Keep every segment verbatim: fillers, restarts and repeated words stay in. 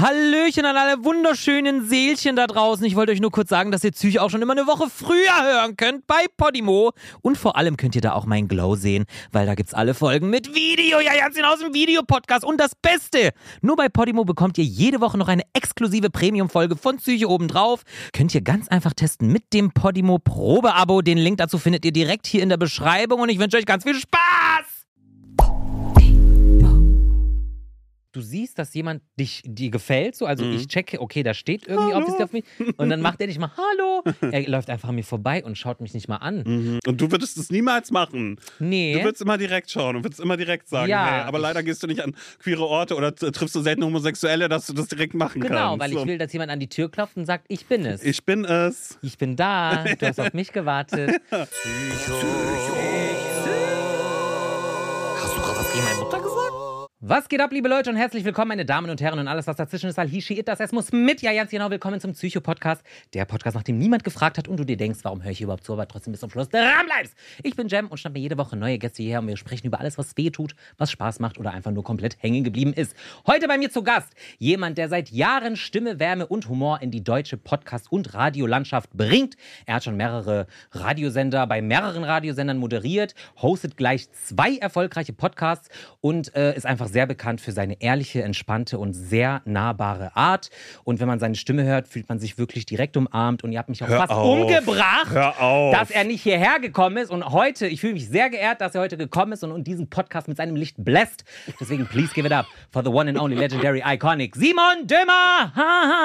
Hallöchen an alle wunderschönen Seelchen da draußen. Ich wollte euch nur kurz sagen, dass ihr Psyche auch schon immer eine Woche früher hören könnt bei Podimo. Und vor allem könnt ihr da auch meinen Glow sehen, weil da gibt's alle Folgen mit Video. Ja, ganz genau aus dem Videopodcast. Und das Beste, nur bei Podimo bekommt ihr jede Woche noch eine exklusive Premium-Folge von Psyche obendrauf. Könnt ihr ganz einfach testen mit dem Podimo Probe-Abo. Den Link dazu findet ihr direkt hier in der Beschreibung. Und ich wünsche euch ganz viel Spaß. Du siehst, dass jemand dich, dir gefällt, so, also mhm. ich checke, okay, da steht irgendwie Hallo. Obviously auf mich und dann macht er nicht mal Hallo. Er läuft einfach an mir vorbei und schaut mich nicht mal an. Mhm. Und du würdest es niemals machen. Nee. Du würdest immer direkt schauen und würdest immer direkt sagen, ja, hey, aber leider gehst du nicht an queere Orte oder triffst du selten Homosexuelle, dass du das direkt machen genau, kannst. Genau, weil so. ich will, dass jemand an die Tür klopft und sagt, ich bin es. Ich bin es. Ich bin da, du hast auf mich gewartet. Psycho. Hast du gerade was gegen meine Mutter gesagt? Was geht ab, liebe Leute, und herzlich willkommen, meine Damen und Herren und alles, was dazwischen ist, all he, she, it, das, es muss mit. Ja, ganz genau, willkommen zum Psycho-Podcast. Der Podcast, nach dem niemand gefragt hat und du dir denkst, warum höre ich hier überhaupt zu, aber trotzdem bis zum Schluss dran bleibst. Ich bin Jem und schnapp mir jede Woche neue Gäste hierher und wir sprechen über alles, was weh tut, was Spaß macht oder einfach nur komplett hängen geblieben ist. Heute bei mir zu Gast jemand, der seit Jahren Stimme, Wärme und Humor in die deutsche Podcast- und Radiolandschaft bringt. Er hat schon mehrere Radiosender bei mehreren Radiosendern moderiert, hostet gleich zwei erfolgreiche Podcasts und äh, ist einfach sehr bekannt für seine ehrliche, entspannte und sehr nahbare Art. Und wenn man seine Stimme hört, fühlt man sich wirklich direkt umarmt. Und ihr habt mich auch Hör fast auf. umgebracht, Hör auf. dass er nicht hierher gekommen ist. Und heute, ich fühle mich sehr geehrt, dass er heute gekommen ist und, und diesen Podcast mit seinem Licht bläst. Deswegen, please give it up for the one and only legendary iconic Simon Dömer.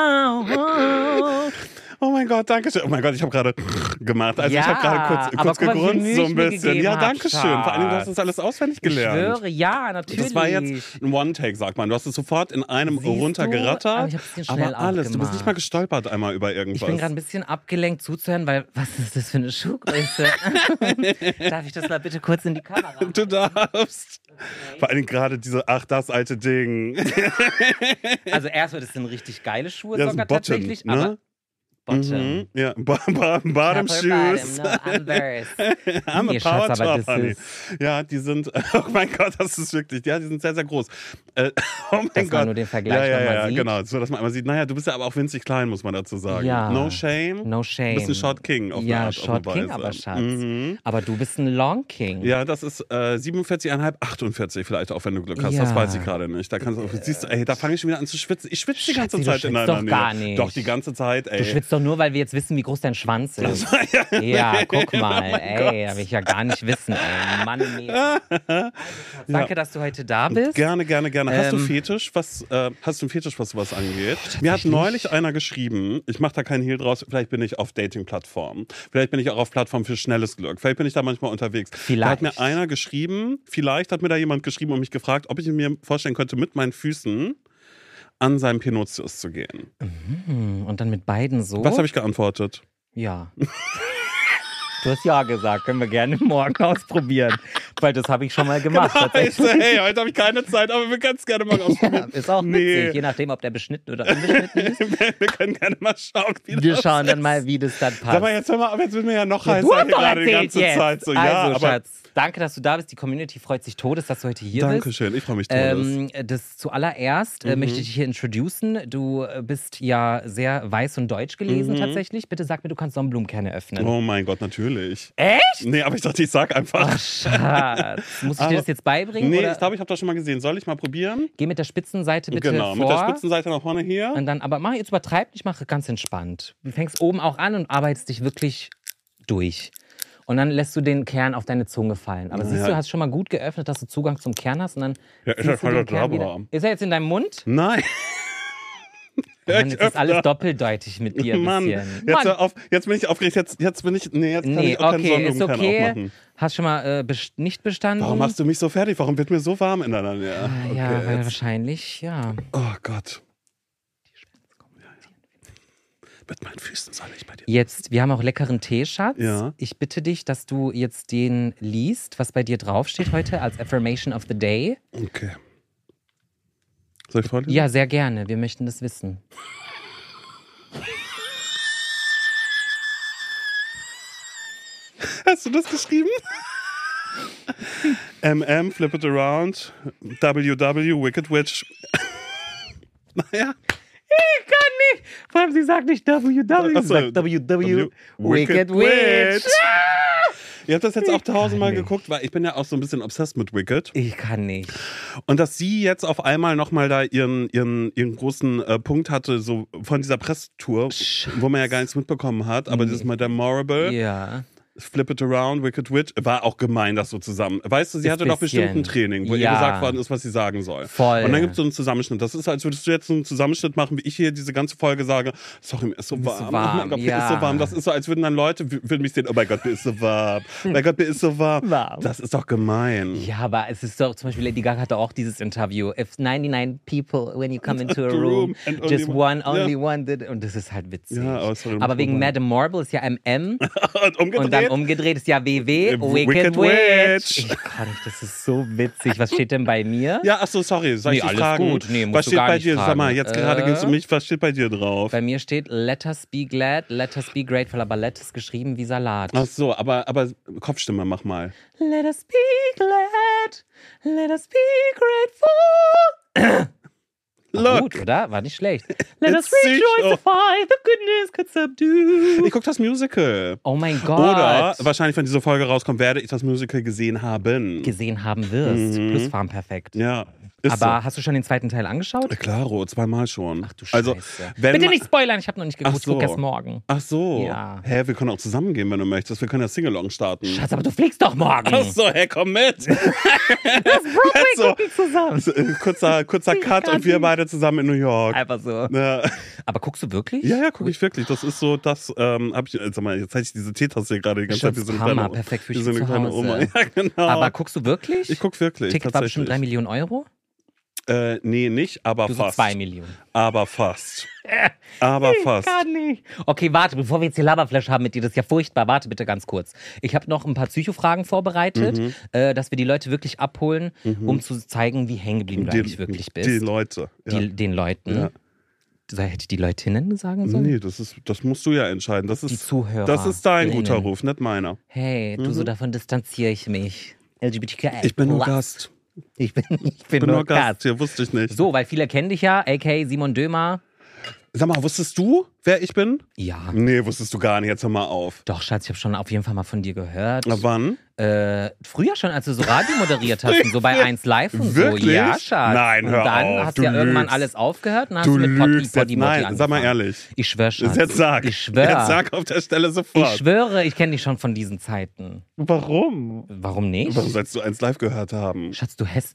Oh mein Gott, danke schön. Oh mein Gott, ich habe gerade gemacht. Also ja, ich habe gerade kurz, kurz guck mal, gegrunzt, so ein bisschen. Ja, hab, danke schön. Vor allem, du hast das alles auswendig gelernt. Ich schwöre, ja, natürlich. Das war jetzt ein One-Take, sagt man. Du hast es sofort in einem Siehst runtergerattert. Du? Aber ich hab's ein bisschen schnell aber alles. abgemacht. Du bist nicht mal gestolpert einmal über irgendwas. Ich bin gerade ein bisschen abgelenkt zuzuhören, weil was ist das für eine Schuhgröße? Darf ich das mal bitte kurz in die Kamera machen? Du darfst. Okay. Vor allem gerade diese, ach, das alte Ding. Also erstmal, das sind richtig geile Schuhe ja, sogar Bottom, tatsächlich, ne? aber Bottom. Mhm. Ja, Bottom Shoes. Bottom, no, I'm Bears. I'm nee, a Power Schatz, aber Top, das honey. ist... Ja, die sind, oh mein Gott, das ist wirklich, ja, die sind sehr, sehr groß. Äh, oh mein dass Gott. man nur den Vergleich ja, ja, nochmal ja, sieht. genau, so dass man einmal sieht, naja, du bist ja aber auch winzig klein, muss man dazu sagen. Ja. No shame. No shame. Du bist ein Short King auf ja, eine Art Short und King, Weise. aber Schatz. Mhm. Aber du bist ein Long King. Ja, das ist äh, siebenundvierzig Komma fünf, achtundvierzig vielleicht auch, wenn du Glück hast. Ja. Das weiß ich gerade nicht. Da kannst du, siehst du, ey, da fange ich schon wieder an zu schwitzen. Ich schwitze die ganze Schatzi, Zeit du in schwitzt deiner doch Nähe. gar nicht. Doch, die ganze Zeit, ey. Du schwitzt doch nur, weil wir jetzt wissen, wie groß dein Schwanz ist. ja, Ja, nee. guck mal, Oh mein ey, da will ich ja gar nicht wissen, ey. Mann, nee. Danke, Ja. dass du heute da bist. Gerne, gerne, gerne. Hast du Ähm, Fetisch, was, äh, hast du einen Fetisch, was sowas angeht? Mir hat neulich einer geschrieben, ich mache da keinen Hehl draus, vielleicht bin ich auf Dating-Plattformen, vielleicht bin ich auch auf Plattformen für schnelles Glück, vielleicht bin ich da manchmal unterwegs. Vielleicht. Da hat mir einer geschrieben, vielleicht hat mir da jemand geschrieben und mich gefragt, ob ich mir vorstellen könnte, mit meinen Füßen an seinem Penotius zu gehen. Mhm, und dann mit beiden so? Was habe ich geantwortet? Ja. Du hast ja gesagt, können wir gerne morgen ausprobieren. Weil das habe ich schon mal gemacht. Scheiße, hey, heute habe ich keine Zeit, aber wir können es gerne mal ausprobieren. Ja, ist auch Nee. witzig, je nachdem, ob der beschnitten oder unbeschnitten ist. Wir können gerne mal schauen, wie das Wir schauen ist. dann mal, wie das dann passt. Sag mal, jetzt hör mal, aber jetzt wird mir ja noch Ja, heißer du hast hier doch gerade die erzählt ganze jetzt. Zeit. So, ja, also, aber Schatz, danke, dass du da bist. Die Community freut sich todes, dass du heute hier bist. Dankeschön, ich freue mich todes. Ähm, das zuallererst äh, Mhm. möchte ich dich hier introducen. Du äh, bist ja sehr weiß und deutsch gelesen Mhm. tatsächlich. Bitte sag mir, du kannst Sonnenblumenkerne öffnen. Oh mein Gott, natürlich. Echt? Nee, aber ich dachte, ich sag einfach. Ach, Schatz. Muss ich Aber- dir das jetzt beibringen? nee, oder? ich glaube, ich habe das schon mal gesehen. Soll ich mal probieren? Geh mit der Spitzenseite bitte genau, vor. mit der Spitzenseite nach vorne hier. Und dann, aber mach jetzt übertreib nicht, mach ganz entspannt. Du fängst oben auch an und arbeitest dich wirklich durch. Und dann lässt du den Kern auf deine Zunge fallen. Aber Ja. siehst du, du hast schon mal gut geöffnet, dass du Zugang zum Kern hast. Und dann Ja, ist ziehst ja du voll den der Kern Zauberer. wieder. Ist er jetzt in deinem Mund? Nein. Mann, ich jetzt ist alles öffne. doppeldeutig mit dir ein Mann, bisschen. jetzt, Mann. hör auf, jetzt bin ich aufgeregt. Jetzt, jetzt bin ich. Nee, jetzt kann Nee, ich auch keinen okay, ist Sonnenblumenkern okay. aufmachen. Hast schon mal äh, best- nicht bestanden? Warum machst du mich so fertig? Warum wird mir so warm in deiner Nähe? Ah, ja, Okay, weil jetzt. wahrscheinlich, ja. Oh Gott. Mit meinen Füßen soll ich bei dir. Jetzt, wir haben auch leckeren Tee, Schatz. Ja. Ich bitte dich, dass du jetzt den liest, was bei dir draufsteht heute als Affirmation of the Day. Okay. Soll ich vorlesen? Ja, sehr gerne. Wir möchten das wissen. Hast du das geschrieben? M M, Flip It Around, W W, Wicked Witch. Naja. Ich kann nicht. Vor allem, sie sagt nicht W W, Ach sie so, sagt W W. Wicked Wicked Witch. Witch. Ihr habt das jetzt auch tausendmal nicht. geguckt, weil ich bin ja auch so ein bisschen obsessed mit Wicked. Ich kann nicht. Und dass sie jetzt auf einmal nochmal da ihren, ihren, ihren großen äh, Punkt hatte, so von dieser Presstour, wo man ja gar nichts mitbekommen hat, aber Nee. dieses Madame Morrible, Ja. Flip It Around, Wicked Witch, war auch gemein, das so zusammen. Weißt du, sie Ist hatte doch bestimmt bisschen. ein Training, wo Ja. ihr gesagt worden ist, was sie sagen soll. Voll. Und dann gibt es so einen Zusammenschnitt. Das ist, als würdest du jetzt so einen Zusammenschnitt machen, wie ich hier diese ganze Folge sage, sorry, mir ist so Mir ist so warm. warm, Oh mein Gott, mir ja. ist so warm. Das ist so, als würden dann Leute, würden mich sehen, oh mein Gott, mir ist so warm. Oh mein Gott, mir ist so warm. Warm. Das ist doch gemein. Ja, aber es ist doch, zum Beispiel Lady Gaga hatte auch dieses Interview. If ninety-nine people, when you come into a The room, room and only just one- one, only ja. one did. Und das ist halt witzig. Ja, aber sorry, aber wegen vorbei. Madame Marble ist ja M M. Und umgedreht. Und dann umgedreht ist ja W W, Äh, Wicked, Wicked Witch. Witch. Ich kann nicht, das ist so witzig. Was steht denn bei mir? Ja, ach so, sorry, soll ich Nee, dich alles fragen? gut. Nee, musst was du steht gar bei nicht dir? Sag mal, fragen. jetzt gerade Äh, ging es um mich, was steht bei dir drauf? Bei mir steht Let us be glad, let us be grateful, aber let us geschrieben wie Salat. Ach so, aber, aber Kopfstimme, mach mal. Let us be glad, let us be grateful. War gut, oder? War nicht schlecht. Let us It's sicher. rejoicify, the goodness could subdue. Ich guck das Musical. Oh mein Gott. Oder wahrscheinlich, wenn diese Folge rauskommt, werde ich das Musical gesehen haben. gesehen haben wirst. Mhm. Plus Farm perfekt. Ja, ist Aber hast du schon den zweiten Teil so. angeschaut? Klaro, zweimal schon. Ach du Scheiße. Also, wenn Bitte man- nicht spoilern, ich habe noch nicht geguckt, Ach ich gucke so. erst morgen. Ach so. Ja. Hä, wir können auch zusammen gehen, wenn du möchtest. Wir können ja Singalong starten. Schatz, aber du fliegst doch morgen. Ach so, hey, komm mit. Broadway so. gucken zusammen. So, äh, kurzer kurzer Ich Cut kann und wir nicht. beide zusammen in New York. Einfach so. Ja, Aber guckst du wirklich? ja, ja gucke ich wirklich. Das ist so, das ähm, hab ich, äh, sag mal, jetzt hätte ich diese Teetasse hier gerade die ganze Zeit wie so eine Hammer, kleine, perfekt für wie so dich eine zu kleine Hause. Oma. Ja, genau. Aber guckst du wirklich? ich guck wirklich, Ticket war bestimmt tatsächlich. drei Millionen Euro? Äh, nee, nicht, aber Du so fast. zwei Millionen. Aber fast. Aber fast. Kann nicht. Okay, warte, bevor wir jetzt hier Laberflash haben mit dir, das ist ja furchtbar. Warte bitte ganz kurz. Ich habe noch ein paar Psychofragen vorbereitet, Mhm. äh, dass wir die Leute wirklich abholen, um zu zeigen, wie hängen geblieben du eigentlich wirklich bist. Die Leute. Ja. Die, den Leuten. Ja. So, hätte ich die Leutinnen sagen sollen? Nee, das, ist, das musst du ja entscheiden. Das Die ist, Zuhörer. das ist dein guter Ruf, nicht meiner. Hey, du, so davon distanziere ich mich. L G B T Q I. Ich bin nur Plus. Gast. Ich bin, ich bin, Ich bin nur nur Gast. Gast. Hier wusste ich nicht. So, weil viele kennen dich ja, a k a. Simon Dömer. Sag mal, wusstest du, wer ich bin? Ja. Nee, wusstest du gar nicht. Jetzt hör mal auf. Doch, Schatz, ich habe schon auf jeden Fall mal von dir gehört. Na, wann? Äh, früher schon, als du so Radio moderiert hast und so bei eins Live und Wirklich? so. Ja, Schatz. Nein, hör Und dann auf, hast du du ja irgendwann lügst. alles aufgehört und hast Du du mit Poddy, lügst Poddy, jetzt. Poddy Nein, sag mal angefangen. ehrlich. Ich schwör, Schatz. Jetzt sag. Ich schwör. Jetzt sag auf der Stelle Ich sofort. schwöre, ich kenne dich schon von diesen Zeiten. Warum? Warum nicht? Warum sollst du eins live gehört haben? Schatz, du hast...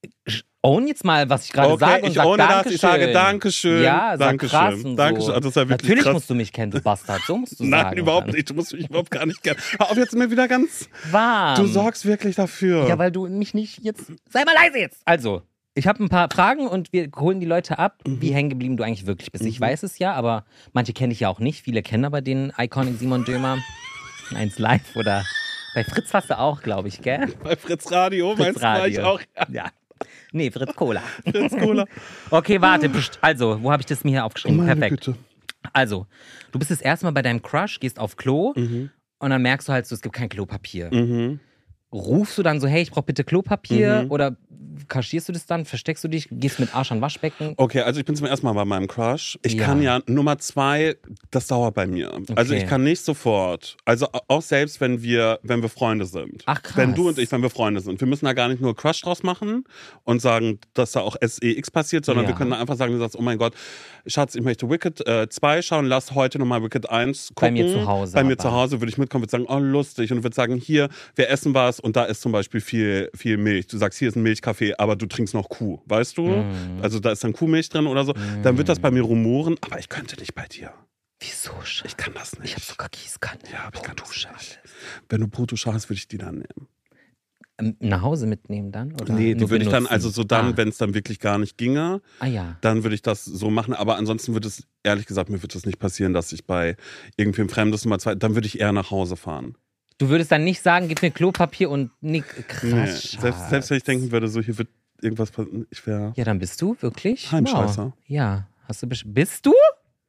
Own jetzt mal, was ich gerade Okay, sage und ich sag ohne das, Dankeschön. ich sage Dankeschön. Ja, sag Dankeschön. krass und so. Dankeschön. Also das ist ja wirklich Natürlich krass. musst du mich kennen, du Bastard. So musst du Nein, sagen. überhaupt dann. nicht. Du musst mich überhaupt gar nicht kennen. Hör auf jetzt mir wieder ganz... Warm. Du sorgst wirklich dafür. Ja, weil du mich nicht jetzt... Sei mal leise jetzt! Also, ich habe ein paar Fragen und wir holen die Leute ab, Mhm. wie hängen geblieben du eigentlich wirklich bist. Ich weiß es ja, aber manche kenne ich ja auch nicht. Viele kennen aber den Iconic Simon Dömer. eins Live oder... Bei Fritz warst du auch, glaube ich, gell? Bei Fritz Radio, Fritz meinst du, war ich Radio. auch? Ja. Ja. Nee, Fritz Cola. Fritz Cola. Okay, warte. pst, Also, wo habe ich das mir hier aufgeschrieben? Meine Perfekt. Güte. Also, du bist das erste Mal bei deinem Crush, gehst auf Klo Mhm. und dann merkst du halt so, es gibt kein Klopapier. Mhm. Rufst du dann so, hey, ich brauche bitte Klopapier? Mhm. Oder kaschierst du das dann? Versteckst du dich? Gehst mit Arsch an Waschbecken? Okay, also ich bin zum ersten Mal bei meinem Crush. Ich Ja. kann ja Nummer zwei, das dauert bei mir. Also Okay. ich kann nicht sofort. Also auch selbst wenn wir, wenn wir Freunde sind. Ach, krass. Wenn du und ich, wenn wir Freunde sind. Wir müssen da gar nicht nur Crush draus machen und sagen, dass da auch S E X passiert, sondern Ja. wir können da einfach sagen, du sagst, oh mein Gott, Schatz, ich möchte Wicked äh, zwei schauen, lass heute nochmal Wicked eins gucken. Bei mir zu Hause Bei mir aber. zu Hause würde ich mitkommen, würde sagen, oh lustig. Und würde sagen, hier, wir essen was und da ist zum Beispiel viel, viel Milch. Du sagst, hier ist ein Milchkaffee, aber du trinkst noch Kuh, weißt du? Mm. Also da ist dann Kuhmilch drin oder so. Dann wird das bei mir rumoren, aber ich könnte nicht bei dir. Wieso, Schatz? Ich kann das nicht. Ich habe sogar Gießkanne. ja, aber ich kann das Dusche, nicht. Wenn du Brutdusche hast, würde ich die dann nehmen. Ähm, nach Hause mitnehmen dann? Oder Nee, die nur würde ich dann, benutzen? also so dann, ah. wenn es dann wirklich gar nicht ginge, Ah ja. dann würde ich das so machen. Aber ansonsten würde es, ehrlich gesagt, mir wird es nicht passieren, dass ich bei irgendwem Fremdes Nummer zwei, dann würde ich eher nach Hause fahren. Du würdest dann nicht sagen, gib mir Klopapier und Nick. Krass, Nee, Schatz. selbst, selbst wenn ich denken würde, so hier wird irgendwas passieren, ich wäre... Ja, dann bist du wirklich Heimscheißer. Wow. Ja, hast du besch- bist du?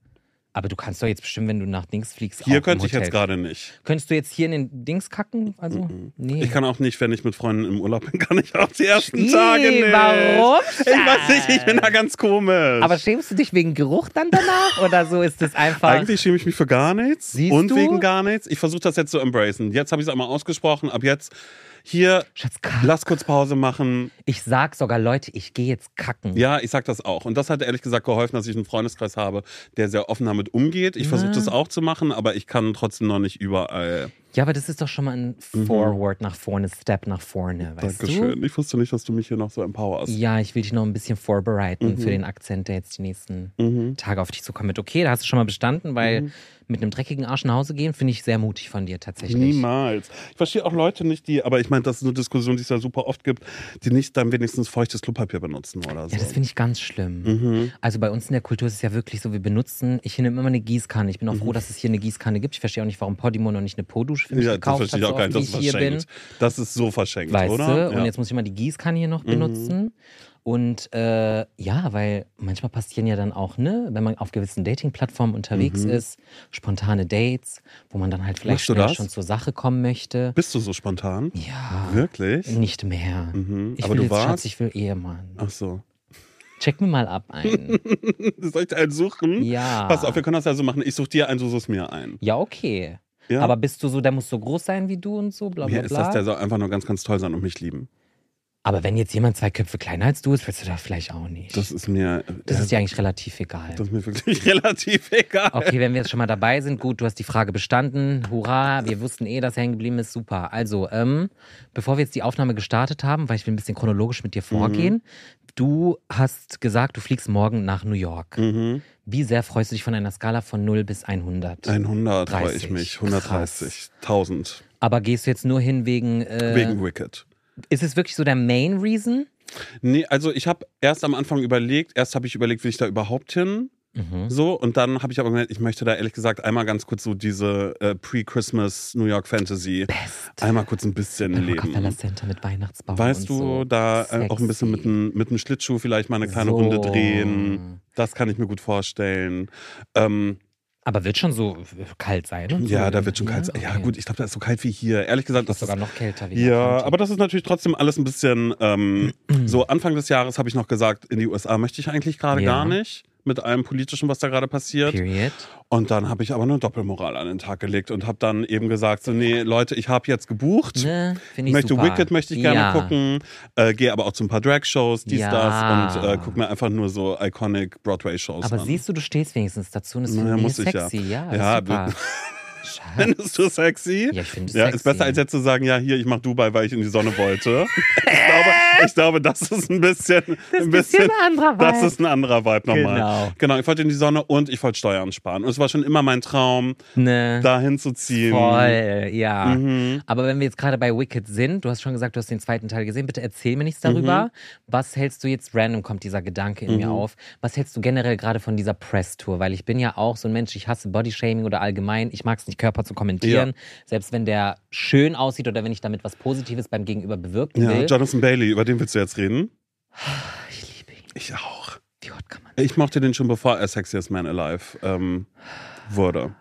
Aber du kannst doch jetzt bestimmt, wenn du nach Dings fliegst, Hier auch könnte im ich jetzt Hotel. gerade nicht. Könntest du jetzt hier in den Dings kacken? Also, Mhm. nee. Ich kann auch nicht, wenn ich mit Freunden im Urlaub bin, kann ich auch die ersten Ih, Tage nicht. warum? Ich weiß nicht, ich bin da ganz komisch. Aber schämst du dich wegen Geruch dann danach? Oder so ist es einfach... Eigentlich schäme ich mich für gar nichts Siehst und du? wegen gar nichts. Ich versuche das jetzt zu embracen. Jetzt habe ich es einmal ausgesprochen. Ab jetzt hier, Schatz, kack. lass kurz Pause machen. Ich sag sogar, Leute, ich gehe jetzt kacken. Ja, ich sag das auch. Und das hat ehrlich gesagt geholfen, dass ich einen Freundeskreis habe, der sehr offen damit umgeht. Ich versuche das auch zu machen, aber ich kann trotzdem noch nicht überall. Ja, aber das ist doch schon mal ein Forward nach vorne, Step nach vorne, weißt Dankeschön. Ich wusste nicht, dass du mich hier noch so empowerst. du? Ja, ich will dich noch ein bisschen vorbereiten Mhm. für den Akzent, der jetzt die nächsten Mhm. Tage auf dich zukommen wird. Okay, da hast du schon mal bestanden, weil Mhm. mit einem dreckigen Arsch nach Hause gehen, finde ich sehr mutig von dir tatsächlich. Niemals. Ich verstehe auch Leute nicht, die, aber ich meine, das ist eine Diskussion, die es ja super oft gibt, die nicht dann wenigstens feuchtes Klopapier benutzen oder so. Ja, das finde ich ganz schlimm. Mhm. Also bei uns in der Kultur ist es ja wirklich so, wir benutzen, ich nehme immer eine Gießkanne. Ich bin auch Mhm. froh, dass es hier eine Gießkanne gibt. Ich verstehe auch nicht, warum Podimo noch nicht eine Po-Dusche für mich Ja, das gekauft verstehe hat, ich so auch gar nicht, oft, das ist wie ich hier bin. verschenkt. Das ist so verschenkt, Weißt oder? du? Und Ja. jetzt muss ich mal die Gießkanne hier noch Mhm. benutzen. Und äh, ja, weil manchmal passieren ja dann auch, ne, wenn man auf gewissen Dating-Plattformen unterwegs Mhm. ist, spontane Dates, wo man dann halt vielleicht Machst du schnell das? schon zur Sache kommen möchte. Bist du so spontan? Ja, Wirklich? nicht mehr. Mhm. Ich Aber will du jetzt, warst? Schatz, ich will Ehemann. Ach so. Check mir mal ab ein. Soll ich einen suchen? Ja. Pass auf, wir können das ja so machen. Ich suche dir einen, du suchst mir einen. Ja, okay. Ja? Aber bist du so, der muss so groß sein wie du und so, bla bla Mir ist bla. das, der soll einfach nur ganz, ganz toll sein und mich lieben. Aber wenn jetzt jemand zwei Köpfe kleiner als du ist, willst du da vielleicht auch nicht. Das ist mir, Das äh, ist dir eigentlich relativ egal. das ist mir wirklich relativ egal. Okay, wenn wir jetzt schon mal dabei sind, gut, du hast die Frage bestanden. Hurra, wir wussten eh, dass er hängen geblieben ist. Super. Also, ähm, bevor wir jetzt die Aufnahme gestartet haben, weil ich will ein bisschen chronologisch mit dir vorgehen. Du hast gesagt, du fliegst morgen nach New York. Mhm. Wie sehr freust du dich von einer Skala von null bis hundert? hundert freue ich dreißig. mich. hundertdreißig. tausend. Aber gehst du jetzt nur hin wegen... Äh, Wegen Wicked. Ist es wirklich so der Main Reason? Nee, also ich habe erst am Anfang überlegt, erst habe ich überlegt, will ich da überhaupt hin? Mhm. So, und dann habe ich aber gemerkt, ich möchte da ehrlich gesagt einmal ganz kurz so diese äh, Pre-Christmas New York Fantasy Best. einmal kurz ein bisschen Beim Rockefeller leben. Center mit Weihnachtsbaum Weißt und du, so. da äh, auch ein bisschen mit Sexy. einem mit einem Schlittschuh vielleicht mal eine kleine So. Runde drehen. Das kann ich mir gut vorstellen. Ähm, Aber wird schon so kalt sein? Und so? ja, da wird schon kalt sein. Okay. Ja, gut, ich glaube, da ist so kalt wie hier. Ehrlich gesagt, Das das ist ist sogar noch kälter. Wie ja, Atlantik. aber das ist natürlich trotzdem alles ein bisschen ähm, so Anfang des Jahres habe ich noch gesagt, in die U S A möchte ich eigentlich gerade Ja. gar nicht mit allem Politischen, was da gerade passiert. Period. Und dann habe ich aber eine Doppelmoral an den Tag gelegt und habe dann eben gesagt, so nee, Leute, ich habe jetzt gebucht. Ne, finde ich Möchte super. Wicked möchte ich gerne ja. gucken, äh, gehe aber auch zu ein paar Drag-Shows, dies, Ja. das und äh, guck mir einfach nur so iconic Broadway-Shows Aber an. siehst du, du stehst wenigstens dazu und das Naja, finde ich muss ich ja. sexy. Ja, Ja, super. Schatz. Findest du sexy? Ja, ich finde es Ja, sexy. ist besser als jetzt zu sagen, ja, hier, ich mach Dubai, weil ich in die Sonne wollte. ich, glaube, ich glaube, das ist ein bisschen, Das ein ist bisschen, ein anderer Vibe. das ist ein anderer Vibe nochmal. Genau. Genau, ich wollte in die Sonne und ich wollte Steuern sparen. Und es war schon immer mein Traum, Ne. dahin zu ziehen. Voll, ja. Mhm. Aber wenn wir jetzt gerade bei Wicked sind, du hast schon gesagt, du hast den zweiten Teil gesehen, bitte erzähl mir nichts darüber. Mhm. Was hältst du jetzt, random kommt dieser Gedanke in mir auf, was hältst du generell gerade von dieser Press-Tour? Weil ich bin ja auch so ein Mensch, ich hasse Bodyshaming oder allgemein, ich mag es nicht, Körper zu kommentieren. Ja. Selbst wenn der schön aussieht oder wenn ich damit was Positives beim Gegenüber bewirken Ja, will. Jonathan Bailey, über den willst du jetzt reden? Ich liebe ihn. Ich auch. Wie hot kann man? Ich mochte den schon, bevor er Sexiest Man Alive ähm, wurde.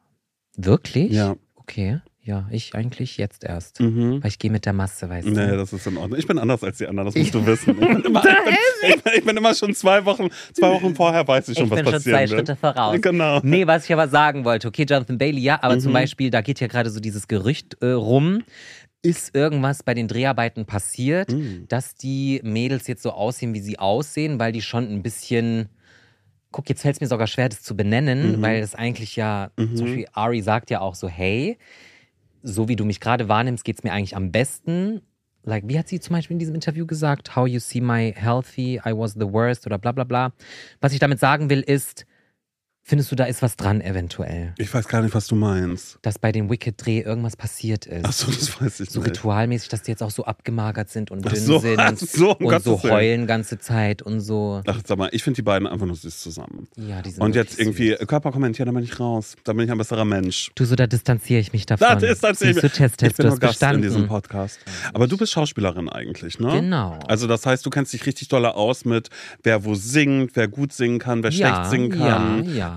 Wirklich? Ja. Okay. Ja, ich eigentlich jetzt erst. Mhm. Weil ich gehe mit der Masse, weißt du. Nee, das ist in Ordnung. Ich bin anders als die anderen, das musst du wissen. Ich bin immer, ich bin, ich bin, ich bin immer schon zwei Wochen, zwei Wochen vorher weiß ich schon, Ich was bin schon passieren zwei wird. Schritte voraus. Genau. Nee, was ich aber sagen wollte, okay, Jonathan Bailey, ja, aber Mhm. zum Beispiel, da geht ja gerade so dieses Gerücht äh, rum, ist irgendwas bei den Dreharbeiten passiert, Mhm. dass die Mädels jetzt so aussehen, wie sie aussehen, weil die schon ein bisschen... Guck, jetzt fällt es mir sogar schwer, das zu benennen, Mhm. weil es eigentlich ja, Mhm. zum Beispiel Ari sagt ja auch so, hey, so wie du mich gerade wahrnimmst, geht es mir eigentlich am besten. Like, wie hat sie zum Beispiel in diesem Interview gesagt? How you see my healthy, I was the worst oder bla bla bla. Was ich damit sagen will ist, findest du, da ist was dran eventuell? Ich weiß gar nicht, was du meinst. Dass bei dem Wicked-Dreh irgendwas passiert ist. Achso, das weiß ich So nicht. ritualmäßig, dass die jetzt auch so abgemagert sind und Ach dünn so, sind ach so, um und so Gottes Willen. heulen ganze Zeit und so. Ach, sag mal, ich finde die beiden einfach nur süß zusammen. Ja, die sind Und jetzt wirklich irgendwie süß. Körper kommentieren, da bin ich raus. Da bin ich ein besserer Mensch. Du, so, da distanziere ich mich davon. Das ist tatsächlich. Siehst du, Test, Test, ich bin du nur hast Gast bestanden. in diesem Podcast. Aber du bist Schauspielerin eigentlich, ne? Genau. Also das heißt, du kennst dich richtig doll aus mit, wer wo singt, wer gut singen kann, wer Ja, schlecht singen kann, ja, ja.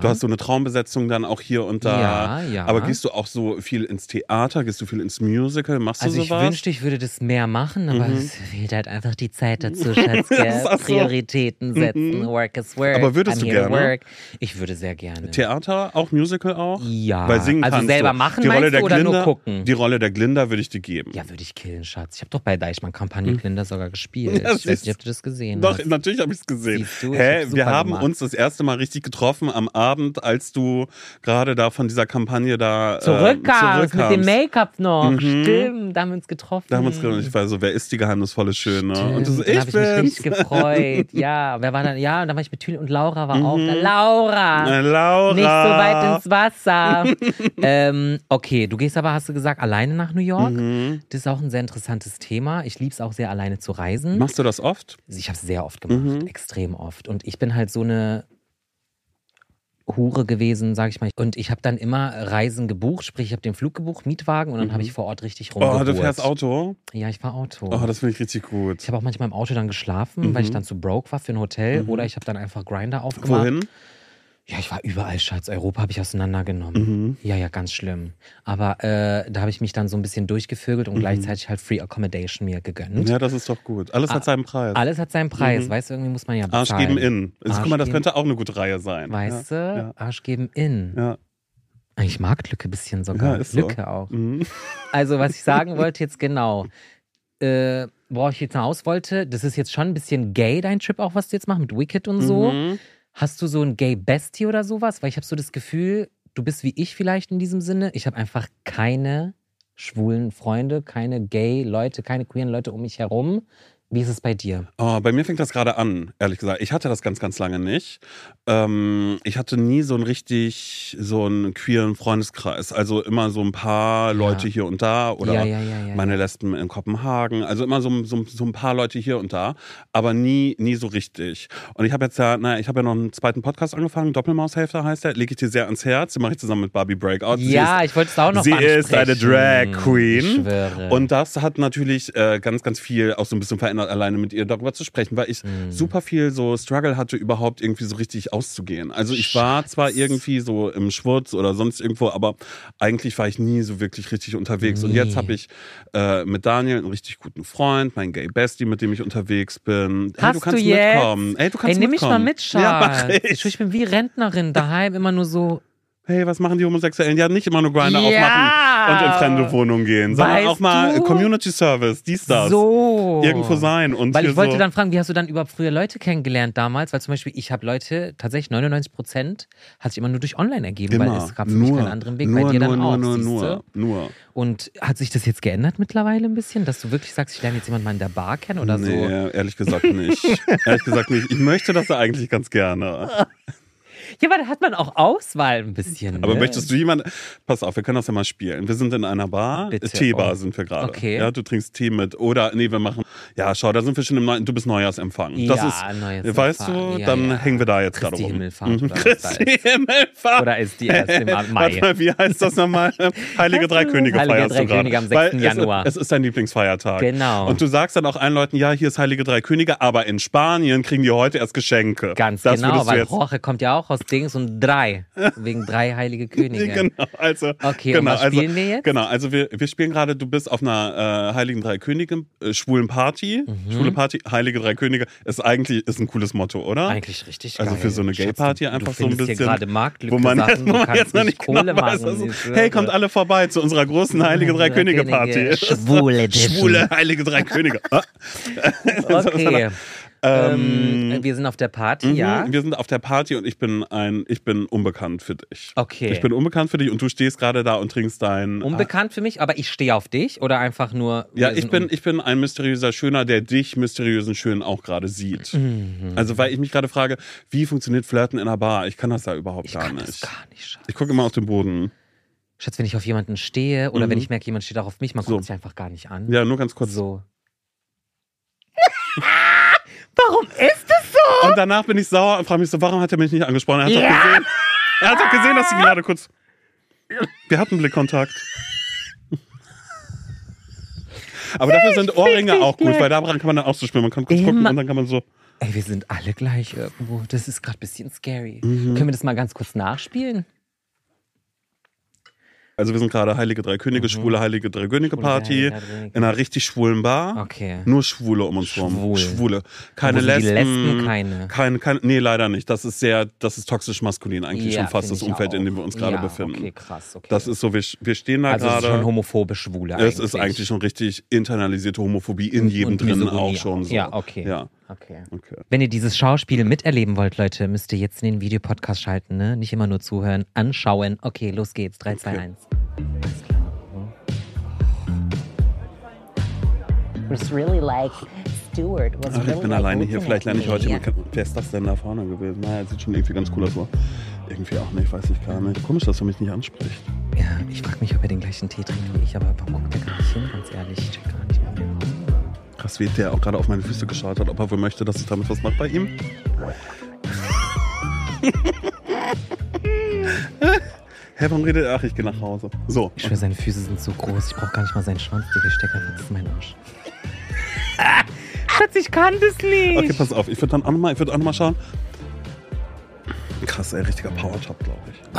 Du hast so eine Traumbesetzung dann auch hier und da. Ja, ja. Aber gehst du auch so viel ins Theater? Gehst du viel ins Musical? Machst du Also sowas? ich wünschte, ich würde das mehr machen, aber Mhm. es fehlt halt einfach die Zeit dazu, Schatz. Das Gell? ist auch so. Prioritäten setzen, Mhm. work is work. Aber würdest I'm du here to gerne? Work. Ich würde sehr gerne. Theater, auch Musical auch? Ja, Weil singen also kannst selber du. machen die Rolle meinst der du oder Glinda, nur gucken? Die Rolle der Glinda würde ich dir geben. Ja, würde ich killen, Schatz. Ich habe doch bei Deichmann-Kampagne Glinda sogar gespielt. Ja, ich weiß nicht, ob du das gesehen Doch, hast. natürlich habe ich es gesehen. Siehst du, ich Hä, hab's super wir haben gemacht. uns das erste Mal richtig getroffen am Abend, als du gerade da von dieser Kampagne da Zurückkamst, äh, mit dem Make-up noch. Mhm. Stimmt, da haben wir uns getroffen. Da haben wir uns gedacht, ich war so, wer ist die geheimnisvolle Schöne? Stimmt, Und du so, dann ich habe ich mich bin's. richtig gefreut. Ja, wer war dann? Ja, und dann war ich mit Tüli und Laura war auch Mhm. da. Laura! Äh, Laura. Nicht so weit ins Wasser. ähm, okay, du gehst aber, hast du gesagt, alleine nach New York. Mhm. Das ist auch ein sehr interessantes Thema. Ich liebe es auch sehr, alleine zu reisen. Machst du das oft? Ich habe es sehr oft gemacht, Mhm. extrem oft. Und ich bin halt so eine Hure gewesen, sag ich mal. Und ich habe dann immer Reisen gebucht, sprich, ich habe den Flug gebucht, Mietwagen und dann Mhm. habe ich vor Ort richtig Oh, rumgehurt. du fährst Auto? Ja, ich fahr Auto. Oh, das finde ich richtig gut. Ich habe auch manchmal im Auto dann geschlafen, weil ich Mhm. dann zu broke war für ein Hotel. Mhm. Oder ich habe dann einfach Grindr aufgemacht. Wohin? Ja, ich war überall, Schatz. Europa habe ich auseinandergenommen. Mhm. Ja, ja, ganz schlimm. Aber äh, da habe ich mich dann so ein bisschen durchgevögelt und Mhm. gleichzeitig halt Free Accommodation mir gegönnt. Ja, das ist doch gut. Alles Ah, hat seinen Preis. Alles hat seinen Preis. Mhm. Weißt du, irgendwie muss man ja bezahlen. Arsch geben in. Also, Arsch guck mal, das geben- könnte auch eine gute Reihe sein. Weißt ja. du? Ja. Arsch geben in. Ja. Ich mag Lücke ein bisschen sogar. Ja, ist so. Lücke auch. Mhm. Also, was ich sagen wollte jetzt genau. Äh, worauf ich jetzt hinaus wollte, das ist jetzt schon ein bisschen gay, dein Trip auch, was du jetzt machst mit Wicked und so. Mhm. Hast du so ein Gay-Bestie oder sowas? Weil ich habe so das Gefühl, du bist wie ich vielleicht in diesem Sinne. Ich habe einfach keine schwulen Freunde, keine Gay-Leute, keine queeren Leute um mich herum. Wie ist es bei dir? Oh, bei mir fängt das gerade an, ehrlich gesagt. Ich hatte das ganz, ganz lange nicht. Ähm, ich hatte nie so einen richtig, so einen queeren Freundeskreis. Also immer so ein paar Leute hier und da oder ja, ja, ja, ja, meine Lesben in Kopenhagen. Also immer so, so, so ein paar Leute hier und da, aber nie, nie so richtig. Und ich habe jetzt ja, naja, ich habe ja noch einen zweiten Podcast angefangen, Doppelmaushälfte heißt der, lege ich dir sehr ans Herz. Den mache ich zusammen mit Barbie Breakout. Sie Ja, ist, ich wollte es auch noch Sie ist eine ansprechen. Drag Queen. Ich schwöre. Und das hat natürlich äh, ganz, ganz viel auch so ein bisschen verändert, alleine mit ihr darüber zu sprechen, weil ich Mhm. super viel so Struggle hatte, überhaupt irgendwie so richtig auszugehen. Also ich war Schatz. zwar irgendwie so im Schwurz oder sonst irgendwo, aber eigentlich war ich nie so wirklich richtig unterwegs. Und Nie. jetzt habe ich äh, mit Daniel einen richtig guten Freund, meinen Gay Bestie, mit dem ich unterwegs bin. Hey, Hast du kannst du jetzt? mitkommen. Hey, du kannst Ey, nimm mich mal mitkommen. mit, Schatz. Ja, mach ich. ich. ich bin wie Rentnerin daheim, immer nur so. Hey, was machen die Homosexuellen? Ja, nicht immer nur Grindr Ja. aufmachen und in fremde Wohnungen gehen, sondern Weißt auch mal du? Community Service, dies, das. So. Irgendwo sein. Und Weil hier ich wollte so. dann fragen, wie hast du dann überhaupt früher Leute kennengelernt damals? Weil zum Beispiel, ich habe Leute, tatsächlich neunundneunzig Prozent hat sich immer nur durch online ergeben, weil es gab für mich keinen anderen Weg. Nur, Bei dir nur, dann nur, auch, nur, siehste? nur, nur. Und hat sich das jetzt geändert mittlerweile ein bisschen? Dass du wirklich sagst, ich lerne jetzt jemanden mal in der Bar kennen oder so? Nee, ehrlich gesagt nicht. ehrlich gesagt nicht. Ich möchte das ja eigentlich ganz gerne. Ja, aber da hat man auch Auswahl ein bisschen. Aber ne? möchtest du jemanden... Pass auf, wir können das ja mal spielen. Wir sind in einer Bar. Bitte, Teebar oh. sind wir gerade. Okay. Ja, du trinkst Tee mit. Oder, nee, wir machen... Ja, schau, da sind wir schon im Neuen... Du bist Neujahrsempfang. Das Ja, ist, Neujahrsempfang. weißt du, Ja, dann ja. hängen wir da jetzt gerade Christi rum. Himmelfahrt Mhm. oder was da Christi ist. Himmelfahrt. Oder ist die erst im Mai? Warte mal, wie heißt das nochmal? Heilige Drei Könige Heilige feierst Drei du gerade. Könige am Weil sechsten Januar. Es, es ist dein Lieblingsfeiertag. Genau. Und du sagst dann auch allen Leuten, ja, hier ist Heilige Drei Könige, aber in Spanien kriegen die heute erst Geschenke. Ganz das genau, würdest du weil jetzt Jorge kommt ja auch aus Dings und drei. Wegen drei heilige Könige. Genau, also, Okay, genau, und was also, spielen wir jetzt? Genau, also wir, wir spielen gerade, du bist auf einer äh, Heiligen Drei Könige, äh, schwulen Party. Mhm. Schwule Party, Heilige Drei Könige, ist eigentlich ist ein cooles Motto, oder? Eigentlich richtig Also geil. für so eine Schatz, Gay-Party du- einfach du so ein findest bisschen, hier gerade Marktlücke wo man, Sachen, jetzt, wo du man kannst jetzt noch nicht nicht genau Kohle weiß. machen. Also, ich schwöre. hey, kommt alle vorbei zu unserer großen Heilige Drei Könige Party. Schwule Edition. Schwule Heilige Drei Könige. Ah. Okay. Ähm, Ähm, wir sind auf der Party, Mhm, ja. Wir sind auf der Party und ich bin ein, ich bin unbekannt für dich. Okay. Ich bin unbekannt für dich und du stehst gerade da und trinkst dein. Unbekannt für mich, aber ich stehe auf dich oder einfach nur. Ja, wir ich sind bin, un- ich bin ein mysteriöser Schöner, der dich mysteriösen Schön auch gerade sieht. Mhm. Also, weil ich mich gerade frage, wie funktioniert Flirten in einer Bar? Ich kann das ja überhaupt Ich gar kann nicht. das gar nicht, Schatz. Ich gucke immer auf den Boden. Schatz, wenn ich auf jemanden stehe oder Mhm. wenn ich merke, jemand steht auch auf mich, man So. guckt sich einfach gar nicht an. Ja, nur ganz kurz. So. Warum ist das so? Und danach bin ich sauer und frage mich so, warum hat er mich nicht angesprochen? Er hat Ja. doch gesehen. Er hat doch gesehen, dass ich gerade kurz. Wir hatten Blickkontakt. Aber dafür sind Ohrringe auch gut, gleich. weil daran kann man dann auch so spielen. Man kann kurz Immer. gucken und dann kann man so. Ey, wir sind alle gleich irgendwo. Das ist gerade ein bisschen scary. Mhm. Können wir das mal ganz kurz nachspielen? Also wir sind gerade Heilige Drei Könige, mhm. schwule Heilige Drei Könige Party in einer richtig schwulen Bar. Okay. Nur Schwule um uns rum. Schwul. Schwule. Keine die Lesben. Lesben keine. keine. Keine, nee, leider nicht. Das ist sehr, das ist toxisch maskulin eigentlich Ja, schon fast das find ich Umfeld, auch. in dem wir uns gerade Ja, befinden. okay, krass, okay. Das ist so, wir, wir stehen da Also es ist gerade. schon homophobe Schwule eigentlich. Es ist eigentlich schon richtig internalisierte Homophobie in Und- jedem und drin Misogynie auch schon auch. so. Ja, okay. Ja. Okay. Okay. Wenn ihr dieses Schauspiel miterleben wollt, Leute, müsst ihr jetzt in den Videopodcast schalten, ne? Nicht immer nur zuhören, anschauen. Okay, los geht's. drei, zwei, eins. Alles klar. was really like Stewart was Ach, ich really bin like alleine hier. looking Vielleicht at lerne ich me. heute mal kennen. Wer ist das denn da vorne gewesen? Naja, sieht schon irgendwie ganz cool aus. Aber irgendwie auch nicht, weiß ich gar nicht. Komisch, dass er mich nicht anspricht. Ja, ich frage mich, ob er den gleichen Tee trinkt wie ich, aber warum guckt er gar nicht hin, ganz ehrlich? Ich check gar nicht mehr. Krass, wie der auch gerade auf meine Füße geschaut hat, ob er wohl möchte, dass ich damit was mache bei ihm. Hä, warum redet er? Ach, ich gehe nach Hause. So. Ich schwöre, seine Füße sind so groß, ich brauche gar nicht mal seinen Schwanz, Digga, ich stecke einfach, das ist mein Arsch. Schatz, ich kann das nicht. Okay, pass auf, ich würde dann auch nochmal würd noch mal schauen. Krass, ey, richtiger Power-Top, glaube ich.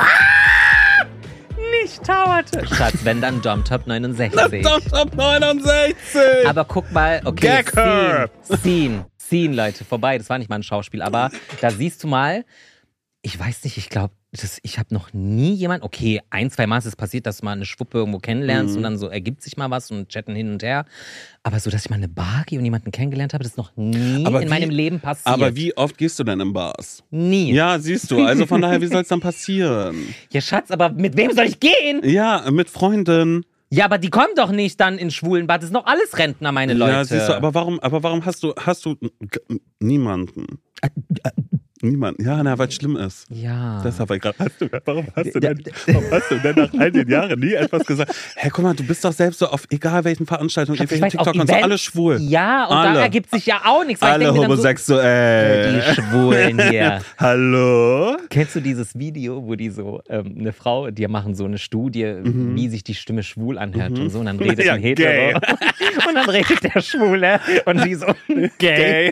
Nicht Tauerte. Schatz, wenn dann Domtop neunundsechzig. Domtop neunundsechzig! Aber guck mal, okay, Gag her. Scene, Scene, Scene, Leute, vorbei, das war nicht mal ein Schauspiel, aber da siehst du mal, ich weiß nicht, ich glaube, ich habe noch nie jemand, okay, ein, zwei Mal ist es passiert, dass du mal eine Schwuppe irgendwo kennenlernst Mhm. und dann so ergibt sich mal was und chatten hin und her, aber so, dass ich mal eine Bar gehe und jemanden kennengelernt habe, das ist noch nie Aber in wie- meinem Leben passiert. Aber wie oft gehst du denn in Bars? Nie. Ja, siehst du, also von daher, wie soll es dann passieren? Ja, Schatz, aber mit wem soll ich gehen? Ja, mit Freunden. Ja, aber die kommen doch nicht dann in schwulen Bad. Das sind doch alles Rentner, meine Leute. Ja, siehst du, aber warum, aber warum hast du, hast du g- niemanden? Niemanden. Ja, na, weil es schlimm ist. Ja. Deshalb, weil grad, hast du, warum hast du denn, warum hast du denn nach all den Jahren nie etwas gesagt? Hä, guck mal, du bist doch selbst so auf egal welchen Veranstaltungen, Schatz, ich irgendwelchen weiß, auf TikTok und so, Events- alle schwul. Ja, und Alle. da ergibt sich ja auch nichts. weil ich Alle denk mir dann homosexuell. So, die Schwulen hier. Hallo? Kennst du dieses Video, wo die so, ähm, eine Frau, die machen so eine Studie, wie sich die Stimme schwul anhört und so, und dann redet Ja, ein Hetero. gay. Und dann redet der Schwule und die so, gay.